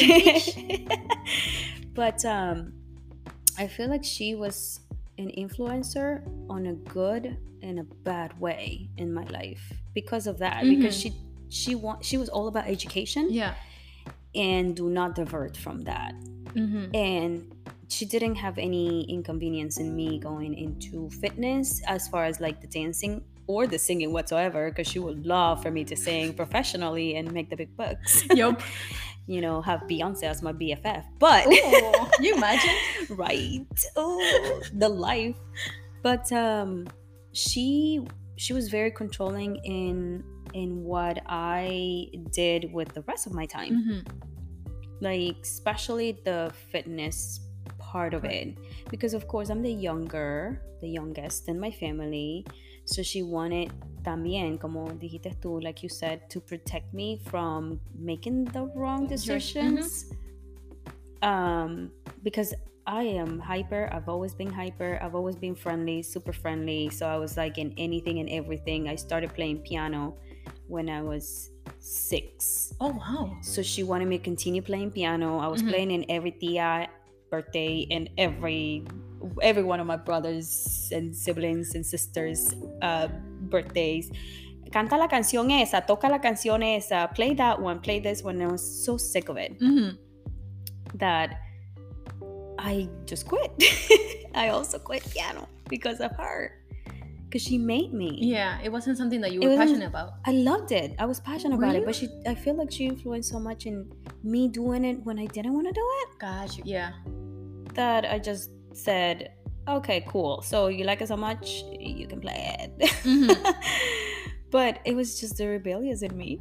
Speaker 1: But um, I feel like she was an influencer on a good and a bad way in my life because of that.
Speaker 2: Mhm.
Speaker 1: Because she she want she was all about education
Speaker 2: yeah.
Speaker 1: and do not divert from that.
Speaker 2: Mm-hmm.
Speaker 1: And she didn't have any inconvenience in me going into fitness as far as like the dancing or the singing whatsoever, because she would love for me to sing professionally and make the big bucks.
Speaker 2: Yup.
Speaker 1: You know, have Beyonce as my B F F. But
Speaker 2: Ooh, you imagine?
Speaker 1: right, oh, the life. But um, she she was very controlling in in what I did with the rest of my time.
Speaker 2: Mm-hmm.
Speaker 1: Like especially the fitness part of it, because of course I'm the younger the youngest in my family, so she wanted también, como dijiste tú, like you said, to protect me from making the wrong decisions. Um because I am hyper. I've always been hyper. I've always been friendly, super friendly. So I was like in anything and everything. I started playing piano when I was six.
Speaker 2: Oh wow.
Speaker 1: So she wanted me to continue playing piano. I was
Speaker 2: Mhm.
Speaker 1: playing in every tia birthday and every every one of my brothers and siblings and sisters uh, birthdays. Canta la canción esa, toca la canción esa, play that one, play this one. I was so sick of it
Speaker 2: Mm-hmm.
Speaker 1: that I just quit. I also quit piano because of her. because she made me.
Speaker 2: Yeah, it wasn't something that you
Speaker 1: It
Speaker 2: were
Speaker 1: wasn't-
Speaker 2: passionate about.
Speaker 1: I loved it. I was passionate about
Speaker 2: Were
Speaker 1: it, but
Speaker 2: you?
Speaker 1: she I feel like she influenced so much in me doing it when I didn't want to do it
Speaker 2: Gosh, yeah.
Speaker 1: that I just said, okay, cool. So you like it so much, you can play it.
Speaker 2: Mhm.
Speaker 1: But it was just the rebellious in me.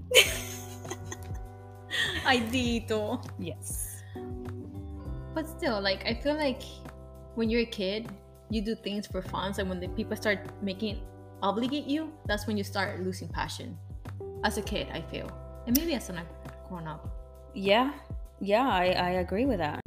Speaker 2: I did too.
Speaker 1: Yes.
Speaker 2: But still, like, I feel like when you're a kid, you do things for fun. So when the people start making obligate you, that's when you start losing passion. As a kid, I feel. And maybe as an grown up.
Speaker 1: Yeah. Yeah, I, I agree with that.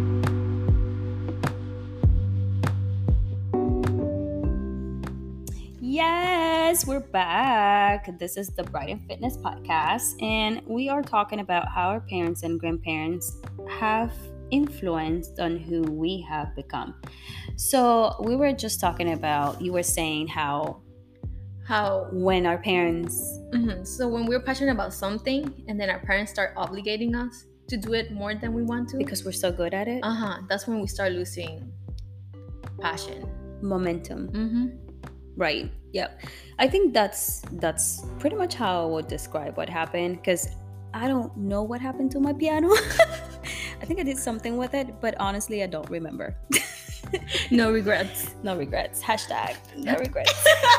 Speaker 1: Yes, we're back. This is the Bride and Fitness podcast, and we are talking about how our parents and grandparents have influenced on who we have become. So we were just talking about, you were saying how
Speaker 2: How
Speaker 1: when our parents,
Speaker 2: Mhm. So when we're passionate about something and then our parents start obligating us to do it more than we want to,
Speaker 1: because we're so good at it,
Speaker 2: uh-huh, that's when we start losing passion.
Speaker 1: momentum.
Speaker 2: Mm-hmm.
Speaker 1: Right. Yep. I think that's that's pretty much how I would describe what happened, because I don't know what happened to my piano. I think I did something with it, but honestly, I don't remember.
Speaker 2: No regrets.
Speaker 1: No regrets. Hashtag no regrets.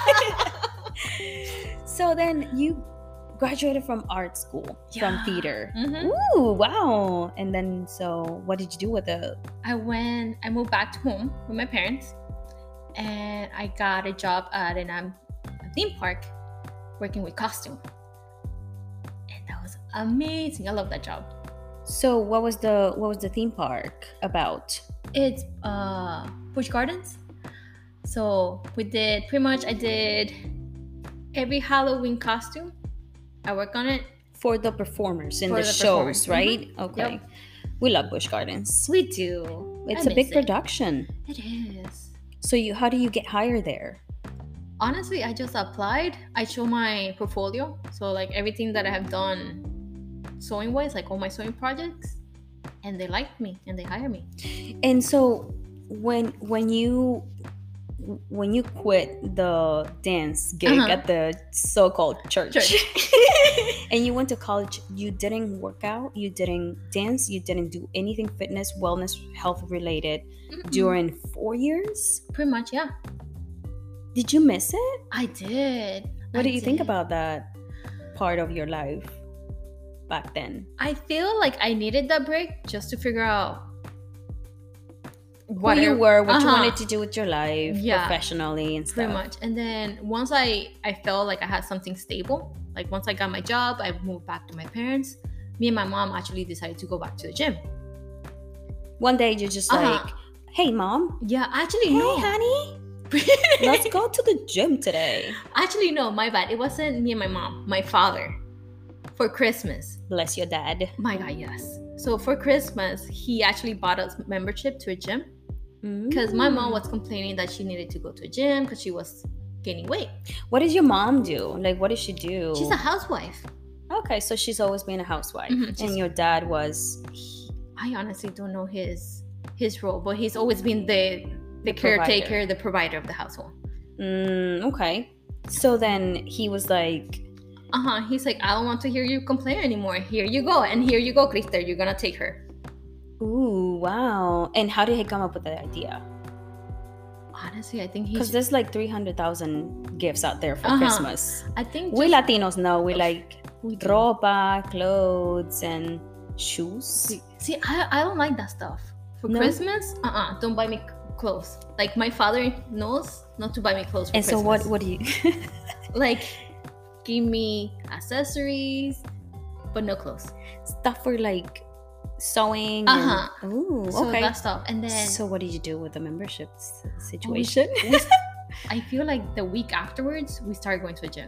Speaker 1: So then you graduated from art school, from
Speaker 2: Yeah.
Speaker 1: theater.
Speaker 2: Mhm.
Speaker 1: Ooh, wow. And then, so what did you do with it?
Speaker 2: I went, I moved back to home with my parents and I got a job at an, um, a theme park working with costume. And that was amazing. I love that job.
Speaker 1: So what was the what was the theme park about?
Speaker 2: It's uh, Busch Gardens. So we did, pretty much I did every Halloween costume. I work on it.
Speaker 1: For the performers in
Speaker 2: For
Speaker 1: the,
Speaker 2: the
Speaker 1: shows,
Speaker 2: performers.
Speaker 1: right? Okay.
Speaker 2: Yep.
Speaker 1: We love Busch Gardens.
Speaker 2: We do.
Speaker 1: It's
Speaker 2: I
Speaker 1: a big
Speaker 2: miss it.
Speaker 1: production.
Speaker 2: It is.
Speaker 1: So you how do you get hired there?
Speaker 2: Honestly, I just applied. I show my portfolio. So like everything that I have done sewing wise, like all my sewing projects. And they liked me and they hired me.
Speaker 1: And so when when you when you quit the dance gig
Speaker 2: Uh-huh.
Speaker 1: at the so-called church,
Speaker 2: Church.
Speaker 1: and you went to college, you didn't work out, you didn't dance, you didn't do anything fitness, wellness, health related
Speaker 2: Mm-mm.
Speaker 1: during four years?
Speaker 2: Pretty much, yeah.
Speaker 1: Did you miss it?
Speaker 2: I did.
Speaker 1: What
Speaker 2: I
Speaker 1: do you think
Speaker 2: did.
Speaker 1: about that part of your life back then?
Speaker 2: I feel like I needed that break just to figure out
Speaker 1: Who you were, what you
Speaker 2: Uh-huh.
Speaker 1: wanted to do with your life,
Speaker 2: Yeah.
Speaker 1: professionally and stuff.
Speaker 2: Pretty much. And then once I I felt like I had something stable, like once I got my job, I moved back to my parents. Me and my mom actually decided to go back to the gym.
Speaker 1: One day you're just
Speaker 2: Uh-huh.
Speaker 1: like, hey mom,
Speaker 2: Yeah, actually
Speaker 1: hey
Speaker 2: no.
Speaker 1: honey, let's go to the gym today.
Speaker 2: Actually no, my bad. It wasn't me and my mom. My father. For Christmas.
Speaker 1: Bless your dad.
Speaker 2: My God, yes. So for Christmas, he actually bought us membership to a gym because my mom was complaining that she needed to go to a gym because she was gaining weight.
Speaker 1: What does your mom do? Like, what does she do?
Speaker 2: She's a housewife.
Speaker 1: Okay, so she's always been a housewife.
Speaker 2: Mhm, she's-
Speaker 1: And your dad was
Speaker 2: I honestly don't know his his role, but he's always been the the,
Speaker 1: The provider.
Speaker 2: caretaker, the provider of the household.
Speaker 1: mm, okay. So then he was like,
Speaker 2: Uh huh. He's like, I don't want to hear you complain anymore. Here you go, and here you go, Krista. You're gonna take her.
Speaker 1: ooh, wow. And how did he come up with that idea?
Speaker 2: Honestly, I think
Speaker 1: Because
Speaker 2: he's.
Speaker 1: there's like three hundred thousand gifts out there for
Speaker 2: Uh-huh.
Speaker 1: Christmas.
Speaker 2: I think
Speaker 1: We
Speaker 2: just-
Speaker 1: Latinos know we like
Speaker 2: we do.
Speaker 1: ropa, clothes, and shoes.
Speaker 2: See, see, I, I don't like that stuff. For
Speaker 1: No?
Speaker 2: Christmas, uh uh-uh, don't buy me clothes. Like my father knows not to buy me clothes for
Speaker 1: And so
Speaker 2: Christmas.
Speaker 1: what? What do you?
Speaker 2: Like, give me accessories, but no clothes.
Speaker 1: Stuff for like sewing.
Speaker 2: Uh-huh.
Speaker 1: And, ooh,
Speaker 2: So
Speaker 1: okay.
Speaker 2: that stuff. And then
Speaker 1: So what did you do with the membership s- situation?
Speaker 2: we, I feel like the week afterwards, we started going to a gym.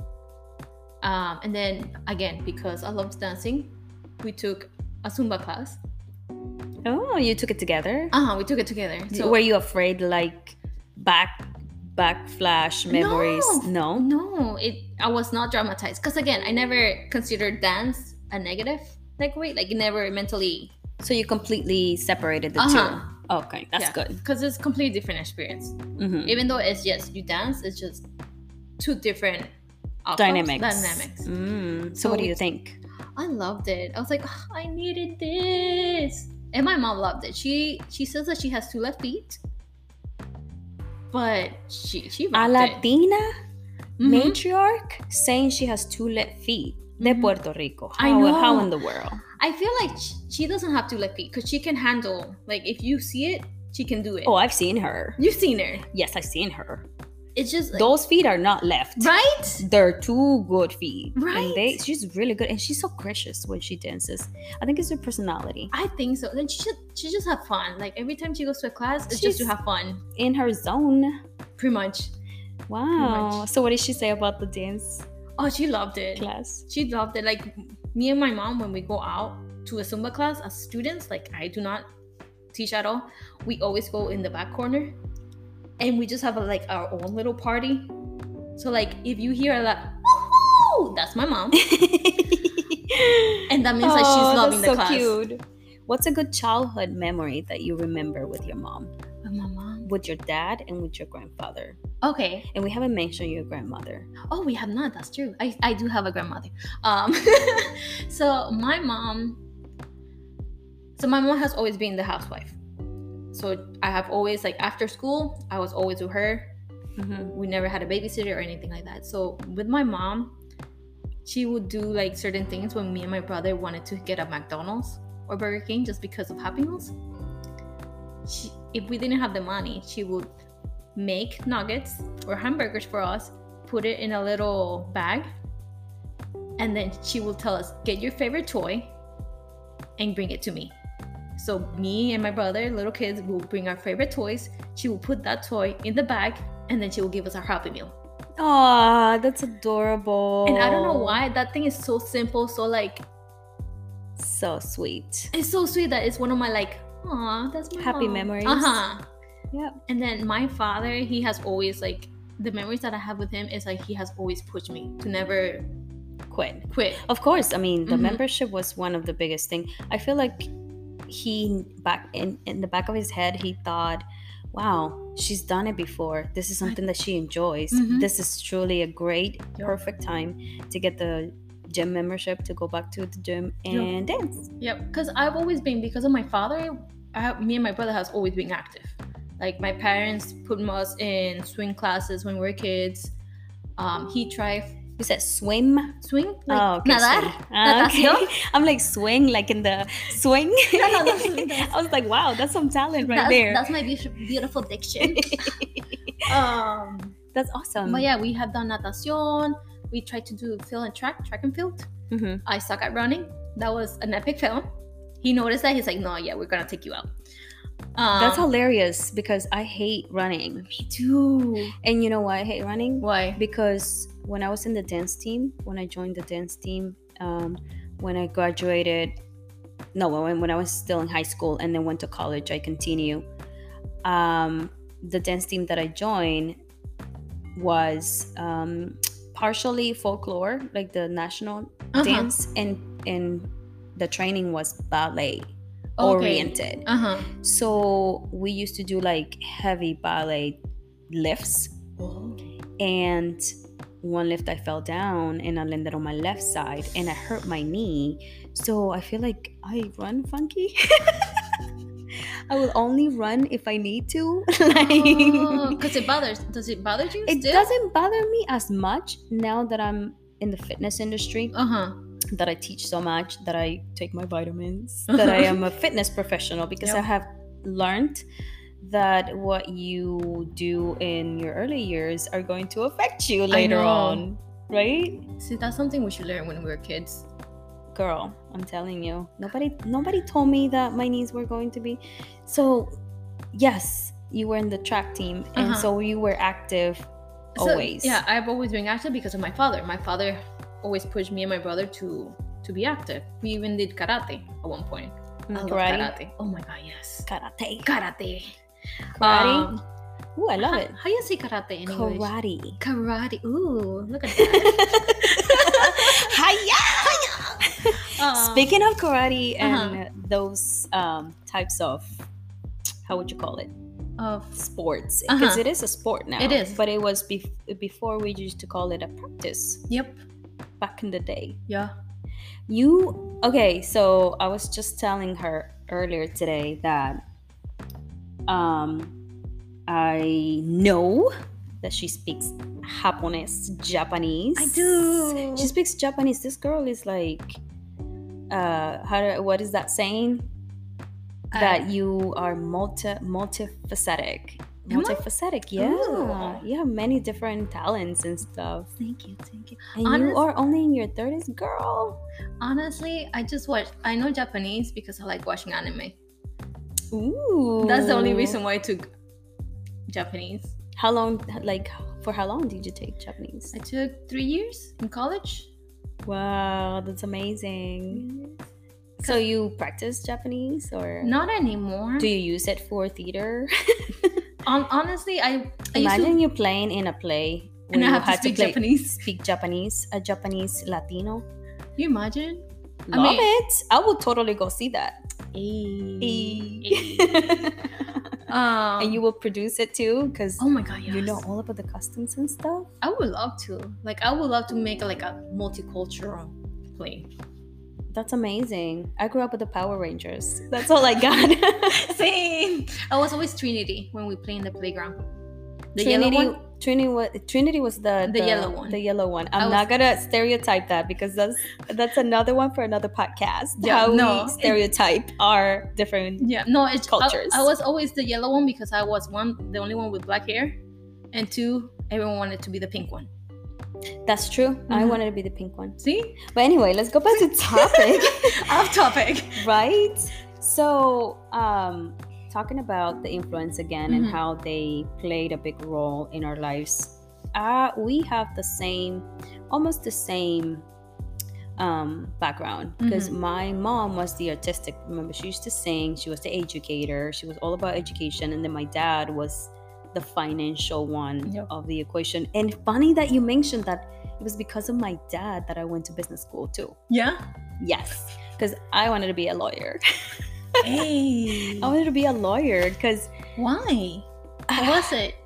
Speaker 2: Um, and then again, because I loved dancing, we took a Zumba class.
Speaker 1: Oh, you took it together.
Speaker 2: Uh huh. We took it together. So
Speaker 1: Were you afraid, like back, back flash memories? No.
Speaker 2: No, it. I was not dramatized because again, I never considered dance a negative like way. Like never mentally.
Speaker 1: So you completely separated the
Speaker 2: Uh huh.
Speaker 1: Okay, that's
Speaker 2: yeah.
Speaker 1: good.
Speaker 2: Because it's a completely different experience.
Speaker 1: Mm-hmm.
Speaker 2: Even though it's yes, you dance, it's just two different outcomes,
Speaker 1: Dynamics.
Speaker 2: Dynamics.
Speaker 1: Mm. So,
Speaker 2: So
Speaker 1: what do
Speaker 2: we-
Speaker 1: you think?
Speaker 2: I loved it. I was like, oh, I needed this, and my mom loved it. She she says that she has two left feet, but she she
Speaker 1: A
Speaker 2: rocked it.
Speaker 1: Latina
Speaker 2: Mhm.
Speaker 1: matriarch saying she has two left feet de
Speaker 2: Mhm.
Speaker 1: Puerto Rico.
Speaker 2: I
Speaker 1: How,
Speaker 2: know.
Speaker 1: how in the world?
Speaker 2: I feel like sh- she doesn't have two left feet because she can handle. Like if you see it, she can do it.
Speaker 1: Oh, I've seen her.
Speaker 2: You've seen her.
Speaker 1: Yes, I've seen her.
Speaker 2: It's just like,
Speaker 1: Those feet are not left.
Speaker 2: right.
Speaker 1: They're two good feet.
Speaker 2: Right.
Speaker 1: And they, she's really good. And she's so gracious when she dances. I think it's her personality.
Speaker 2: I think so. Then she should she just have fun. Like every time she goes to a class, it's
Speaker 1: She's-
Speaker 2: just to have fun.
Speaker 1: In her zone.
Speaker 2: Pretty much.
Speaker 1: Wow.
Speaker 2: much.
Speaker 1: So what did she say about the dance
Speaker 2: Oh, she loved it.
Speaker 1: class?
Speaker 2: She loved it. Like me and my mom, when we go out to a Zumba class as students, like I do not teach at all. We always go in the back corner, and we just have a, like our own little party. So like if you hear a lot, woohoo, that's my mom, and that means that she's loving the
Speaker 1: that's
Speaker 2: class.
Speaker 1: so cute. What's a good childhood memory that you remember with your mom?
Speaker 2: With my mom.
Speaker 1: With your dad and with your grandfather?
Speaker 2: Okay.
Speaker 1: And we haven't mentioned your grandmother.
Speaker 2: Oh, we have not. That's true. I, I do have a grandmother. Um, so my mom. So my mom has always been the housewife. So I have always like after school, I was always with her.
Speaker 1: Mm-hmm.
Speaker 2: We never had a babysitter or anything like that. So with my mom, she would do like certain things when me and my brother wanted to get a McDonald's or Burger King just because of Happy Meals. She, if we didn't have the money, she would make nuggets or hamburgers for us, put it in a little bag, and then she will tell us, get your favorite toy and bring it to me. So me and my brother, little kids, will bring our favorite toys. She will put that toy in the bag, and then she will give us our Happy Meal.
Speaker 1: Aw, that's adorable.
Speaker 2: And I don't know why that thing is so simple, so like
Speaker 1: So sweet.
Speaker 2: it's so sweet that it's one of my like, aw, that's my
Speaker 1: Happy
Speaker 2: mom.
Speaker 1: memories.
Speaker 2: Uh-huh.
Speaker 1: Yeah.
Speaker 2: And then my father, he has always like the memories that I have with him is like he has always pushed me to never
Speaker 1: Quit.
Speaker 2: quit.
Speaker 1: Of course. I mean, the
Speaker 2: Mhm.
Speaker 1: membership was one of the biggest thing. I feel like he back in in the back of his head, he thought, "Wow, she's done it before. This is something that she enjoys.
Speaker 2: Mhm.
Speaker 1: This is truly a great,
Speaker 2: Yep.
Speaker 1: perfect time to get the gym membership to go back to the gym and dance."
Speaker 2: Yep, because I've always been, because of my father, I have, me and my brother has always been active. Like my parents put us in swing classes when we were kids. Um, he tried
Speaker 1: You said swim.
Speaker 2: swing, like
Speaker 1: Oh, okay,
Speaker 2: nadar,
Speaker 1: swing. Ah,
Speaker 2: natación.
Speaker 1: okay. I'm like swing, like in the swing.
Speaker 2: No, no, no, swing, that's-
Speaker 1: I was like, wow, that's some talent right
Speaker 2: that's,
Speaker 1: there.
Speaker 2: that's my beautiful, beautiful diction. um,
Speaker 1: That's awesome.
Speaker 2: but yeah, we have done natación. We tried to do field and track, track and field.
Speaker 1: Mhm.
Speaker 2: I suck at running. That was an epic fail. He noticed that. He's like, no, yeah, we're gonna take you out. Um,
Speaker 1: That's hilarious because I hate running.
Speaker 2: Me too.
Speaker 1: And you know why I hate running?
Speaker 2: Why?
Speaker 1: Because when I was in the dance team, when I joined the dance team, um, when I graduated, no, when, when I was still in high school and then went to college, I continue. Um, the dance team that I joined was um, partially folklore, like the national
Speaker 2: Uh-huh.
Speaker 1: dance, and and the training was ballet
Speaker 2: Okay.
Speaker 1: oriented.
Speaker 2: Uh huh.
Speaker 1: So we used to do like heavy ballet lifts, and one lift I fell down and I landed on my left side and I hurt my knee. So I feel like I run funky. I will only run if I need to. Like,
Speaker 2: Because it bothers. Does it bother you?
Speaker 1: it
Speaker 2: still?
Speaker 1: doesn't bother me as much now that I'm in the fitness industry,
Speaker 2: Uh huh.
Speaker 1: that I teach so much, that I take my vitamins, that I am a fitness professional, because
Speaker 2: Yep.
Speaker 1: I have learned that what you do in your early years are going to affect you later
Speaker 2: know.
Speaker 1: on, right?
Speaker 2: See, that's something we should learn when we were kids.
Speaker 1: Girl, I'm telling you, nobody nobody told me that my knees were going to be. So yes, you were in the track team, and
Speaker 2: Uh-huh.
Speaker 1: so you were active
Speaker 2: So,
Speaker 1: always.
Speaker 2: yeah, I've always been active because of my father. My father always pushed me and my brother to to be active. We even did karate at one point.
Speaker 1: Mm,
Speaker 2: I love
Speaker 1: karate.
Speaker 2: karate. Oh my god, yes.
Speaker 1: Karate.
Speaker 2: Karate.
Speaker 1: Karate.
Speaker 2: Um,
Speaker 1: Ooh, I love
Speaker 2: how,
Speaker 1: it.
Speaker 2: How you say karate in English?
Speaker 1: Karate.
Speaker 2: Karate. Ooh, look at that.
Speaker 1: Hiya!
Speaker 2: Um,
Speaker 1: Speaking of karate and those um, types of how would you call it?
Speaker 2: Of
Speaker 1: Sports, because
Speaker 2: Uh-huh.
Speaker 1: it is a sport now.
Speaker 2: It is.
Speaker 1: but it was bef- before we used to call it a practice
Speaker 2: Yep.
Speaker 1: back in the day.
Speaker 2: Yeah.
Speaker 1: You okay? So I was just telling her earlier today that um I know that she speaks Japanese, Japanese.
Speaker 2: I do.
Speaker 1: She speaks Japanese. This girl is like, uh, how do, what is that saying?
Speaker 2: Uh,
Speaker 1: That you are multi multifaceted.
Speaker 2: Am I?
Speaker 1: Multifaceted, yeah.
Speaker 2: Ooh.
Speaker 1: You have many different talents and stuff.
Speaker 2: Thank you, thank you.
Speaker 1: And you
Speaker 2: Honest-
Speaker 1: are only in your thirties, girl.
Speaker 2: Honestly, I just watch. I know Japanese because I like watching anime.
Speaker 1: Ooh.
Speaker 2: That's the only reason why I took Japanese.
Speaker 1: How long, like, for how long did you take Japanese?
Speaker 2: I took three years in college.
Speaker 1: Wow, that's amazing. So you practice Japanese, or
Speaker 2: Not anymore.
Speaker 1: do you use it for theater?
Speaker 2: Hon- honestly, I, I
Speaker 1: Imagine
Speaker 2: used
Speaker 1: you playing in a play
Speaker 2: And I
Speaker 1: you
Speaker 2: have to
Speaker 1: had
Speaker 2: speak
Speaker 1: play-
Speaker 2: Japanese.
Speaker 1: Speak Japanese, a Japanese Latino.
Speaker 2: to. You imagine? I
Speaker 1: Love
Speaker 2: mean-
Speaker 1: it. I would totally go see that.
Speaker 2: Um,
Speaker 1: And you will produce it too, because
Speaker 2: Oh my god, yes.
Speaker 1: you know all about the costumes and stuff.
Speaker 2: I would love to. Like, I would love to make like a multicultural play.
Speaker 1: That's amazing. I grew up with the Power Rangers. That's all I got.
Speaker 2: Same. I was always Trinity when we play in the playground. The
Speaker 1: Trinity,
Speaker 2: yellow one.
Speaker 1: Trinity was Trinity was the,
Speaker 2: The yellow one.
Speaker 1: The yellow one. I'm
Speaker 2: I was-
Speaker 1: not gonna stereotype that, because that's that's another one for another podcast.
Speaker 2: Yeah,
Speaker 1: how
Speaker 2: no,
Speaker 1: we stereotype our different.
Speaker 2: Yeah, no, it's
Speaker 1: Cultures.
Speaker 2: I, I was always the yellow one because I was one, the only one with black hair, and two, everyone wanted to be the pink one.
Speaker 1: That's true. I
Speaker 2: Mhm.
Speaker 1: wanted to be the pink one.
Speaker 2: See,
Speaker 1: But anyway, let's go back to topic.
Speaker 2: off topic.
Speaker 1: Right? So, um, talking about the influence again and
Speaker 2: Mhm.
Speaker 1: how they played a big role in our lives. Uh, we have the same, almost the same um, background, because
Speaker 2: Mhm.
Speaker 1: my mom was the artistic. Remember, she used to sing. She was the educator. She was all about education, and then my dad was the financial one
Speaker 2: Yep.
Speaker 1: of the equation. And funny that you mentioned that it was because of my dad that I went to business school too.
Speaker 2: Yeah.
Speaker 1: Yes, because I wanted to be a lawyer.
Speaker 2: Hey.
Speaker 1: I wanted to be a lawyer because
Speaker 2: Why? What was it?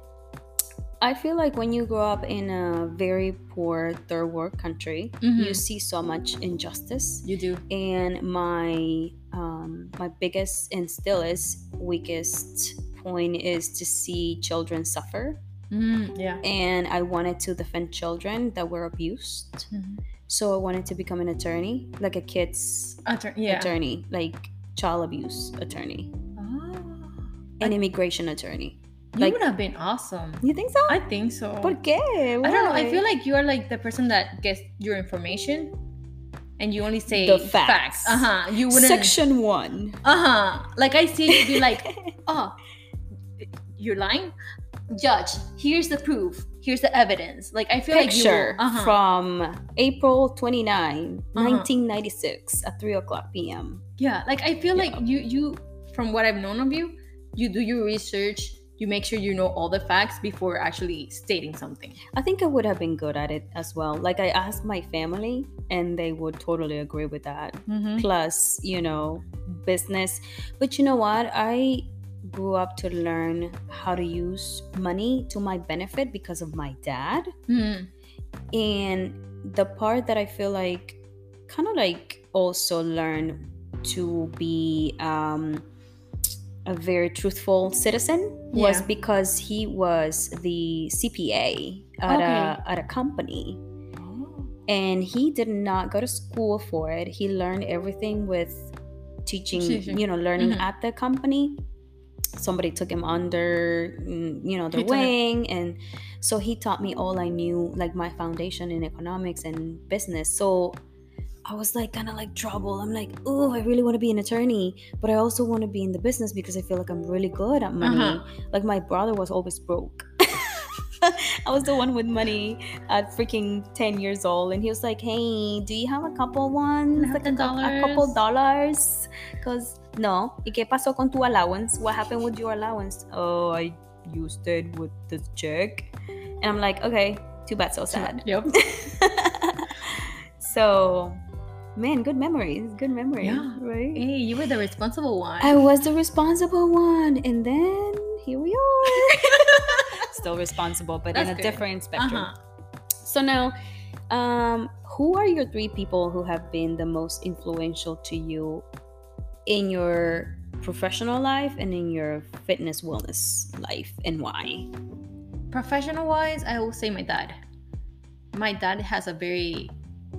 Speaker 1: I feel like when you grow up in a very poor third world country,
Speaker 2: Mhm.
Speaker 1: you see so much injustice.
Speaker 2: You do.
Speaker 1: And my um, my biggest and still is weakest point is to see children suffer.
Speaker 2: Mm, yeah.
Speaker 1: And I wanted to defend children that were abused.
Speaker 2: Mhm.
Speaker 1: So I wanted to become an attorney, like a kid's
Speaker 2: Attor- yeah.
Speaker 1: attorney, like child abuse attorney,
Speaker 2: Oh.
Speaker 1: an immigration attorney.
Speaker 2: You
Speaker 1: Like-
Speaker 2: would have been awesome.
Speaker 1: You think so?
Speaker 2: I think so.
Speaker 1: ¿Por qué?
Speaker 2: I don't know. I
Speaker 1: Why?
Speaker 2: feel like you are like the person that gets your information, and you only say
Speaker 1: The facts.
Speaker 2: Uh huh. You wouldn't.
Speaker 1: Section one.
Speaker 2: Uh huh. Like I see you be like, oh, you're lying. Judge, here's the proof. Here's the evidence. Like I feel
Speaker 1: Picture
Speaker 2: like you. Uh-huh.
Speaker 1: from April twenty-ninth,
Speaker 2: Uh-huh.
Speaker 1: nineteen ninety-six at three o'clock p.m.
Speaker 2: Yeah. Like I feel
Speaker 1: Yeah.
Speaker 2: like you. You from what I've known of you, you do your research. You make sure you know all the facts before actually stating something.
Speaker 1: I think I would have been good at it as well. Like I asked my family and they would totally agree with that.
Speaker 2: Mm-hmm.
Speaker 1: Plus, you know, business. But you know what? I grew up to learn how to use money to my benefit because of my dad.
Speaker 2: Mm-hmm.
Speaker 1: And the part that I feel like kind of like also learn to be um, a very truthful citizen was
Speaker 2: Yeah.
Speaker 1: because he was the C P A at a at a company, and he did not go to school for it. He learned everything with teaching,
Speaker 2: Teaching.
Speaker 1: you know, learning
Speaker 2: Mhm.
Speaker 1: at the company. Somebody took him under, mm, you know, their
Speaker 2: He taught him.
Speaker 1: wing, and so he taught me all I knew, like my foundation in economics and business. So I was like kind of like trouble. I'm like, oh, I really want to be an attorney, but I also want to be in the business because I feel like I'm really good at money.
Speaker 2: Uh-huh.
Speaker 1: Like my brother was always broke. I was the one with money at freaking ten years old, and he was like, hey, do you have a couple ones?
Speaker 2: have
Speaker 1: Like a,
Speaker 2: ten
Speaker 1: cou- a couple
Speaker 2: dollars?
Speaker 1: dollars? Because no. ¿Y qué pasó con tu allowance? What happened with your allowance? Oh, I used it with this check. And I'm like, okay, too bad, so sad.
Speaker 2: Yep.
Speaker 1: So Man, good memories. Good memories.
Speaker 2: Yeah.
Speaker 1: Right?
Speaker 2: Hey, you were the responsible one.
Speaker 1: I was the responsible one. And then here we are. Still responsible, but
Speaker 2: That's
Speaker 1: in a
Speaker 2: good.
Speaker 1: different spectrum.
Speaker 2: Uh-huh.
Speaker 1: So now, um, who are your three people who have been the most influential to you in your professional life and in your fitness wellness life, and why?
Speaker 2: Professional wise, I will say my dad. My dad has a very,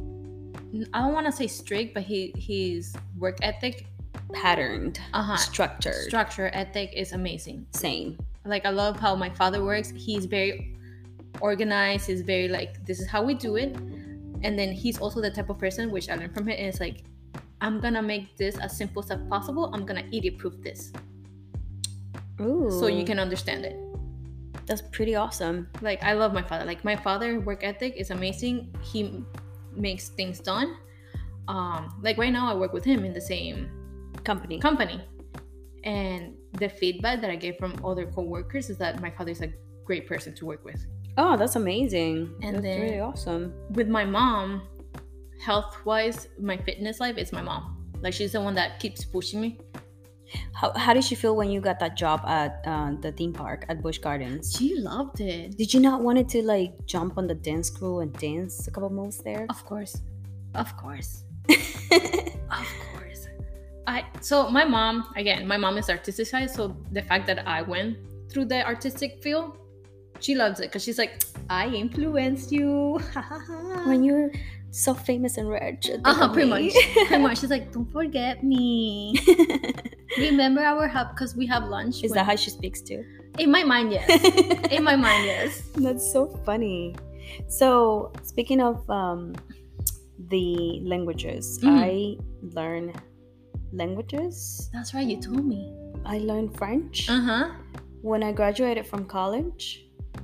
Speaker 2: I don't want to say strict, but he his work ethic,
Speaker 1: Patterned,
Speaker 2: uh-huh,
Speaker 1: structured,
Speaker 2: structure ethic is amazing.
Speaker 1: same.
Speaker 2: Like, I love how my father works. He's very organized. He's very like, this is how we do it. And then he's also the type of person, which I learned from him, and it's like, I'm gonna make this as simple as possible. I'm gonna idiot proof this.
Speaker 1: Ooh,
Speaker 2: So you can understand it.
Speaker 1: That's pretty awesome.
Speaker 2: Like, I love my father. Like, my father work ethic is amazing. He makes things done. Um, like right now I work with him in the same
Speaker 1: Company.
Speaker 2: company. And the feedback that I get from other coworkers is that my father is a great person to work with.
Speaker 1: Oh, that's amazing.
Speaker 2: And
Speaker 1: That's
Speaker 2: then-
Speaker 1: really awesome.
Speaker 2: With my mom, health-wise, my fitness life is my mom. Like, she's the one that keeps pushing me.
Speaker 1: How, how did you feel when you got that job at uh, the theme park at Busch Gardens?
Speaker 2: She loved it.
Speaker 1: Did you not wanted to like jump on the dance crew and dance a couple moves there?
Speaker 2: Of course. Of course. Of course. I so my mom, again, my mom is artistic side, so the fact that I went through the artistic field, she loves it because she's like, I influenced you.
Speaker 1: When you're so famous and rich. think
Speaker 2: Uh-huh,
Speaker 1: of
Speaker 2: pretty
Speaker 1: me.
Speaker 2: much. Pretty much. She's like, don't forget me. Remember our hub because we have lunch.
Speaker 1: Is
Speaker 2: when-
Speaker 1: that how she speaks too?
Speaker 2: In my mind, yes. In my mind, yes.
Speaker 1: That's so funny. So speaking of um, the languages,
Speaker 2: Mhm.
Speaker 1: I learn languages.
Speaker 2: That's right, you told me.
Speaker 1: I learned French
Speaker 2: Uh-huh.
Speaker 1: when I graduated from college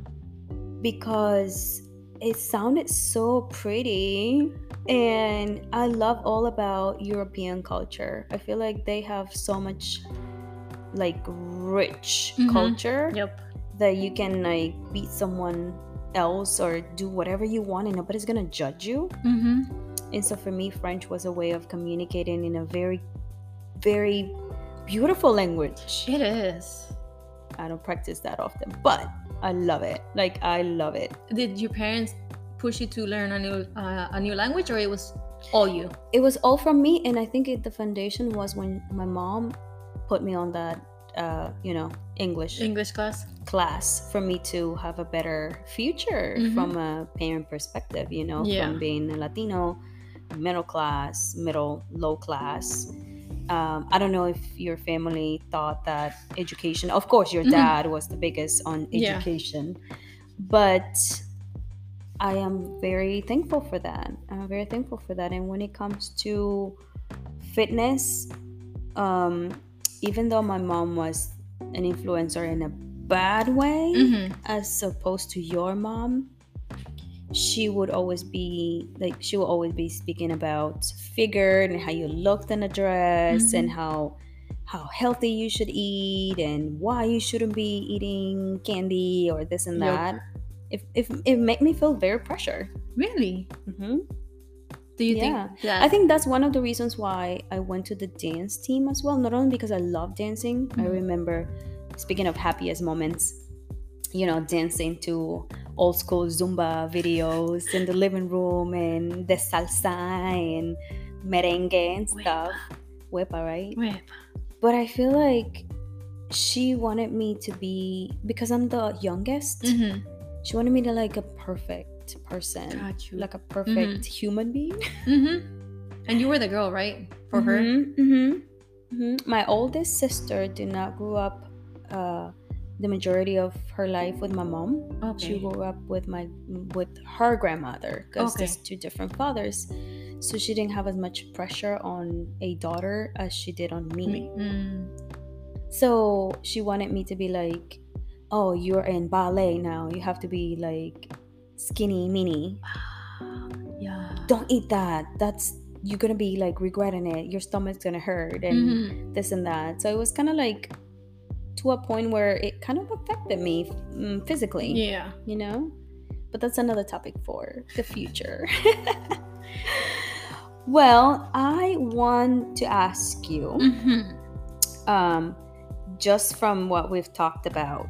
Speaker 1: because it sounded so pretty, and I love all about European culture. I feel like they have so much like rich
Speaker 2: Mhm.
Speaker 1: culture
Speaker 2: Yep.
Speaker 1: that you can like beat someone else or do whatever you want and nobody's gonna judge you.
Speaker 2: Mm-hmm.
Speaker 1: And so for me, French was a way of communicating in a very, very beautiful language.
Speaker 2: It is.
Speaker 1: I don't practice that often, but I love it. Like, I love it.
Speaker 2: Did your parents push you to learn a new uh, a new language, or it was all you?
Speaker 1: It was all from me, and I think it, the foundation was when my mom put me on that, uh, you know, English
Speaker 2: English class.
Speaker 1: class for me to have a better future
Speaker 2: Mhm.
Speaker 1: from a parent perspective, you know,
Speaker 2: Yeah.
Speaker 1: from being a Latino, middle class, middle, low class. Um, I don't know if your family thought that education, of course, your
Speaker 2: Mhm.
Speaker 1: dad was the biggest on
Speaker 2: Yeah.
Speaker 1: education, but I am very thankful for that. I'm very thankful for that. And when it comes to fitness, um, even though my mom was an influencer in a bad way,
Speaker 2: Mm-hmm.
Speaker 1: as opposed to your mom, she would always be like, she will always be speaking about figure and how you looked in a dress
Speaker 2: Mhm.
Speaker 1: and how how healthy you should eat and why you shouldn't be eating candy or this and
Speaker 2: Yep.
Speaker 1: that. If if it made me feel very pressure.
Speaker 2: Really?
Speaker 1: Mm-hmm.
Speaker 2: Do you
Speaker 1: Yeah.
Speaker 2: think that?
Speaker 1: I think that's one of the reasons why I went to the dance team as well. Not only because I love dancing. I
Speaker 2: Mhm.
Speaker 1: remember, speaking of happiest moments, you know, dancing to old school Zumba videos in the living room and the salsa and merengue and stuff. Wepa, right?
Speaker 2: Wait.
Speaker 1: But I feel like she wanted me to be, because I'm the youngest,
Speaker 2: Mm-hmm.
Speaker 1: she wanted me to like a perfect person.
Speaker 2: Got you.
Speaker 1: Like a perfect human being.
Speaker 2: Mm-hmm. And you were the girl, right? For her.
Speaker 1: hmm hmm My oldest sister did not grow up uh, the majority of her life with my mom. She
Speaker 2: Okay.
Speaker 1: grew up with my with her grandmother because
Speaker 2: Okay.
Speaker 1: there's two different fathers. So she didn't have as much pressure on a daughter as she did on me.
Speaker 2: Me. Mm.
Speaker 1: So she wanted me to be like, oh, you're in ballet now. You have to be like skinny mini.
Speaker 2: Yeah.
Speaker 1: Don't eat that. That's, you're gonna be like regretting it. Your stomach's gonna hurt and
Speaker 2: Mhm.
Speaker 1: this and that. So it was kind of like to a point where it kind of affected me mm, physically,
Speaker 2: Yeah.
Speaker 1: you know? But that's another topic for the future. Well, I want to ask you,
Speaker 2: Mm-hmm.
Speaker 1: um, just from what we've talked about,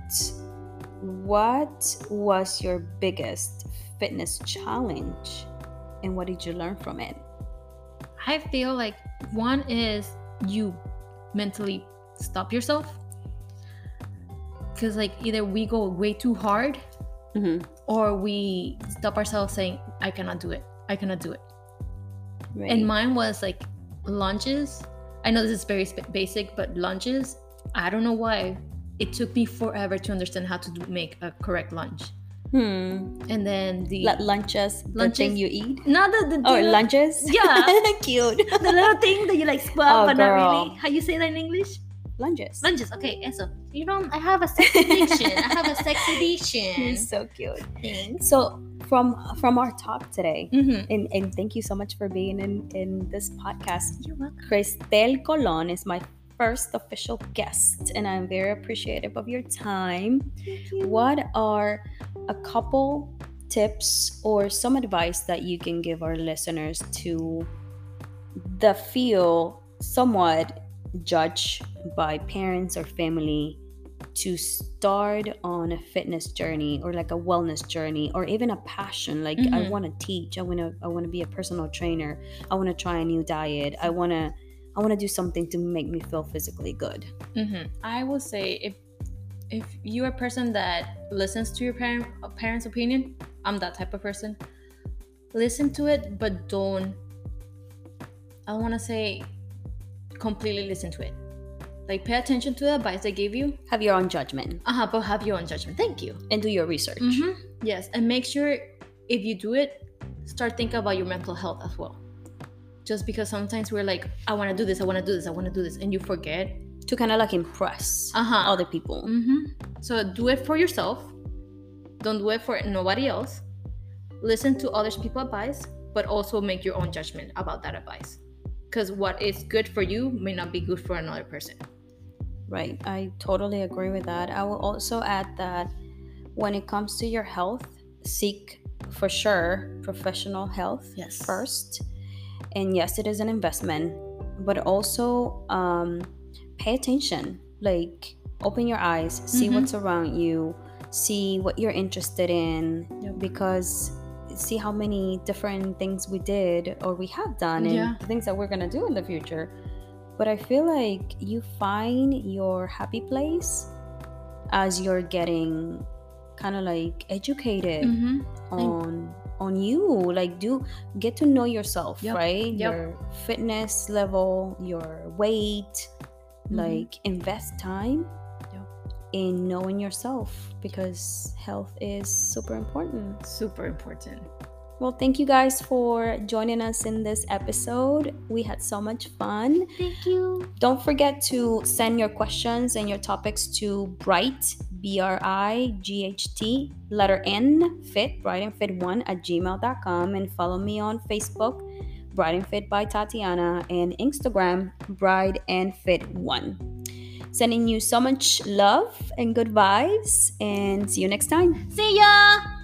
Speaker 1: what was your biggest fitness challenge and what did you learn from it?
Speaker 2: I feel like one is you mentally stop yourself. Because like either we go way too hard
Speaker 1: Mm-hmm.
Speaker 2: or we stop ourselves saying, I cannot do it. I cannot do it.
Speaker 1: Right.
Speaker 2: And mine was like lunges. I know this is very sp- basic, but lunges, I don't know why. It took me forever to understand how to do, make a correct lunge.
Speaker 1: Hmm.
Speaker 2: And then the
Speaker 1: L- lunches, the
Speaker 2: Lunches?
Speaker 1: thing you eat?
Speaker 2: not the, the
Speaker 1: Oh,
Speaker 2: the-
Speaker 1: lunches?
Speaker 2: Yeah.
Speaker 1: Cute.
Speaker 2: the little thing that you like squat,
Speaker 1: Oh,
Speaker 2: but
Speaker 1: girl.
Speaker 2: not really. How you say that in English?
Speaker 1: Lunges.
Speaker 2: Lunges. Okay, eso. You know, I have a sexy diction. I have a sexy
Speaker 1: You're
Speaker 2: diction.
Speaker 1: so cute.
Speaker 2: Thanks.
Speaker 1: So from from our talk today,
Speaker 2: Mm-hmm.
Speaker 1: and, and thank you so much for being in, in this podcast.
Speaker 2: You're welcome.
Speaker 1: Cristel Colon is my first official guest, and I'm very appreciative of your time. What are a couple tips or some advice that you can give our listeners to the feel somewhat judged by parents or family to start on a fitness journey or like a wellness journey or even a passion, like I
Speaker 2: Mhm.
Speaker 1: want to teach, I want to I want to be a personal trainer, I want to try a new diet, I want to I want to do something to make me feel physically good.
Speaker 2: Mm-hmm. I will say if if you're a person that listens to your parent parents' opinion, I'm that type of person. Listen to it, but don't. I want to say completely listen to it. Like pay attention to the advice they gave you.
Speaker 1: Have your own judgment
Speaker 2: Uh huh. But have your own judgment. Thank you.
Speaker 1: and do your research.
Speaker 2: Mm-hmm. Yes, and make sure if you do it, start thinking about your mental health as well. Just because sometimes we're like, I want to do this, I want to do this, I want to do this, and you forget.
Speaker 1: To kind of like impress
Speaker 2: Uh-huh.
Speaker 1: other people.
Speaker 2: Mm-hmm. So do it for yourself. Don't do it for nobody else. Listen to others people's advice, but also make your own judgment about that advice. Because what is good for you may not be good for another person.
Speaker 1: Right. I totally agree with that. I will also add that when it comes to your health, seek for sure professional health
Speaker 2: Yes.
Speaker 1: first. And yes, it is an investment, but also um, pay attention. Like open your eyes, see
Speaker 2: Mhm.
Speaker 1: what's around you, see what you're interested in,
Speaker 2: Yep.
Speaker 1: because see how many different things we did or we have done and
Speaker 2: Yeah.
Speaker 1: the things that we're gonna do in the future. But I feel like you find your happy place as you're getting kind of like educated
Speaker 2: Mm-hmm.
Speaker 1: on on you. Like do get to know yourself,
Speaker 2: Yep.
Speaker 1: right?
Speaker 2: Yep.
Speaker 1: Your fitness level, your weight,
Speaker 2: Mhm.
Speaker 1: like invest time
Speaker 2: Yep.
Speaker 1: in knowing yourself because health is super important.
Speaker 2: Super important.
Speaker 1: Well, thank you guys for joining us in this episode. We had so much fun.
Speaker 2: Thank you.
Speaker 1: Don't forget to send your questions and your topics to Bright, B R I G H T, letter N, Fit, Bright and Fit one at gmail dot com, and follow me on Facebook, Bright and Fit by Tatiana, and Instagram, Bright and Fit one. Sending you so much love and good vibes, and see you next time.
Speaker 2: See ya.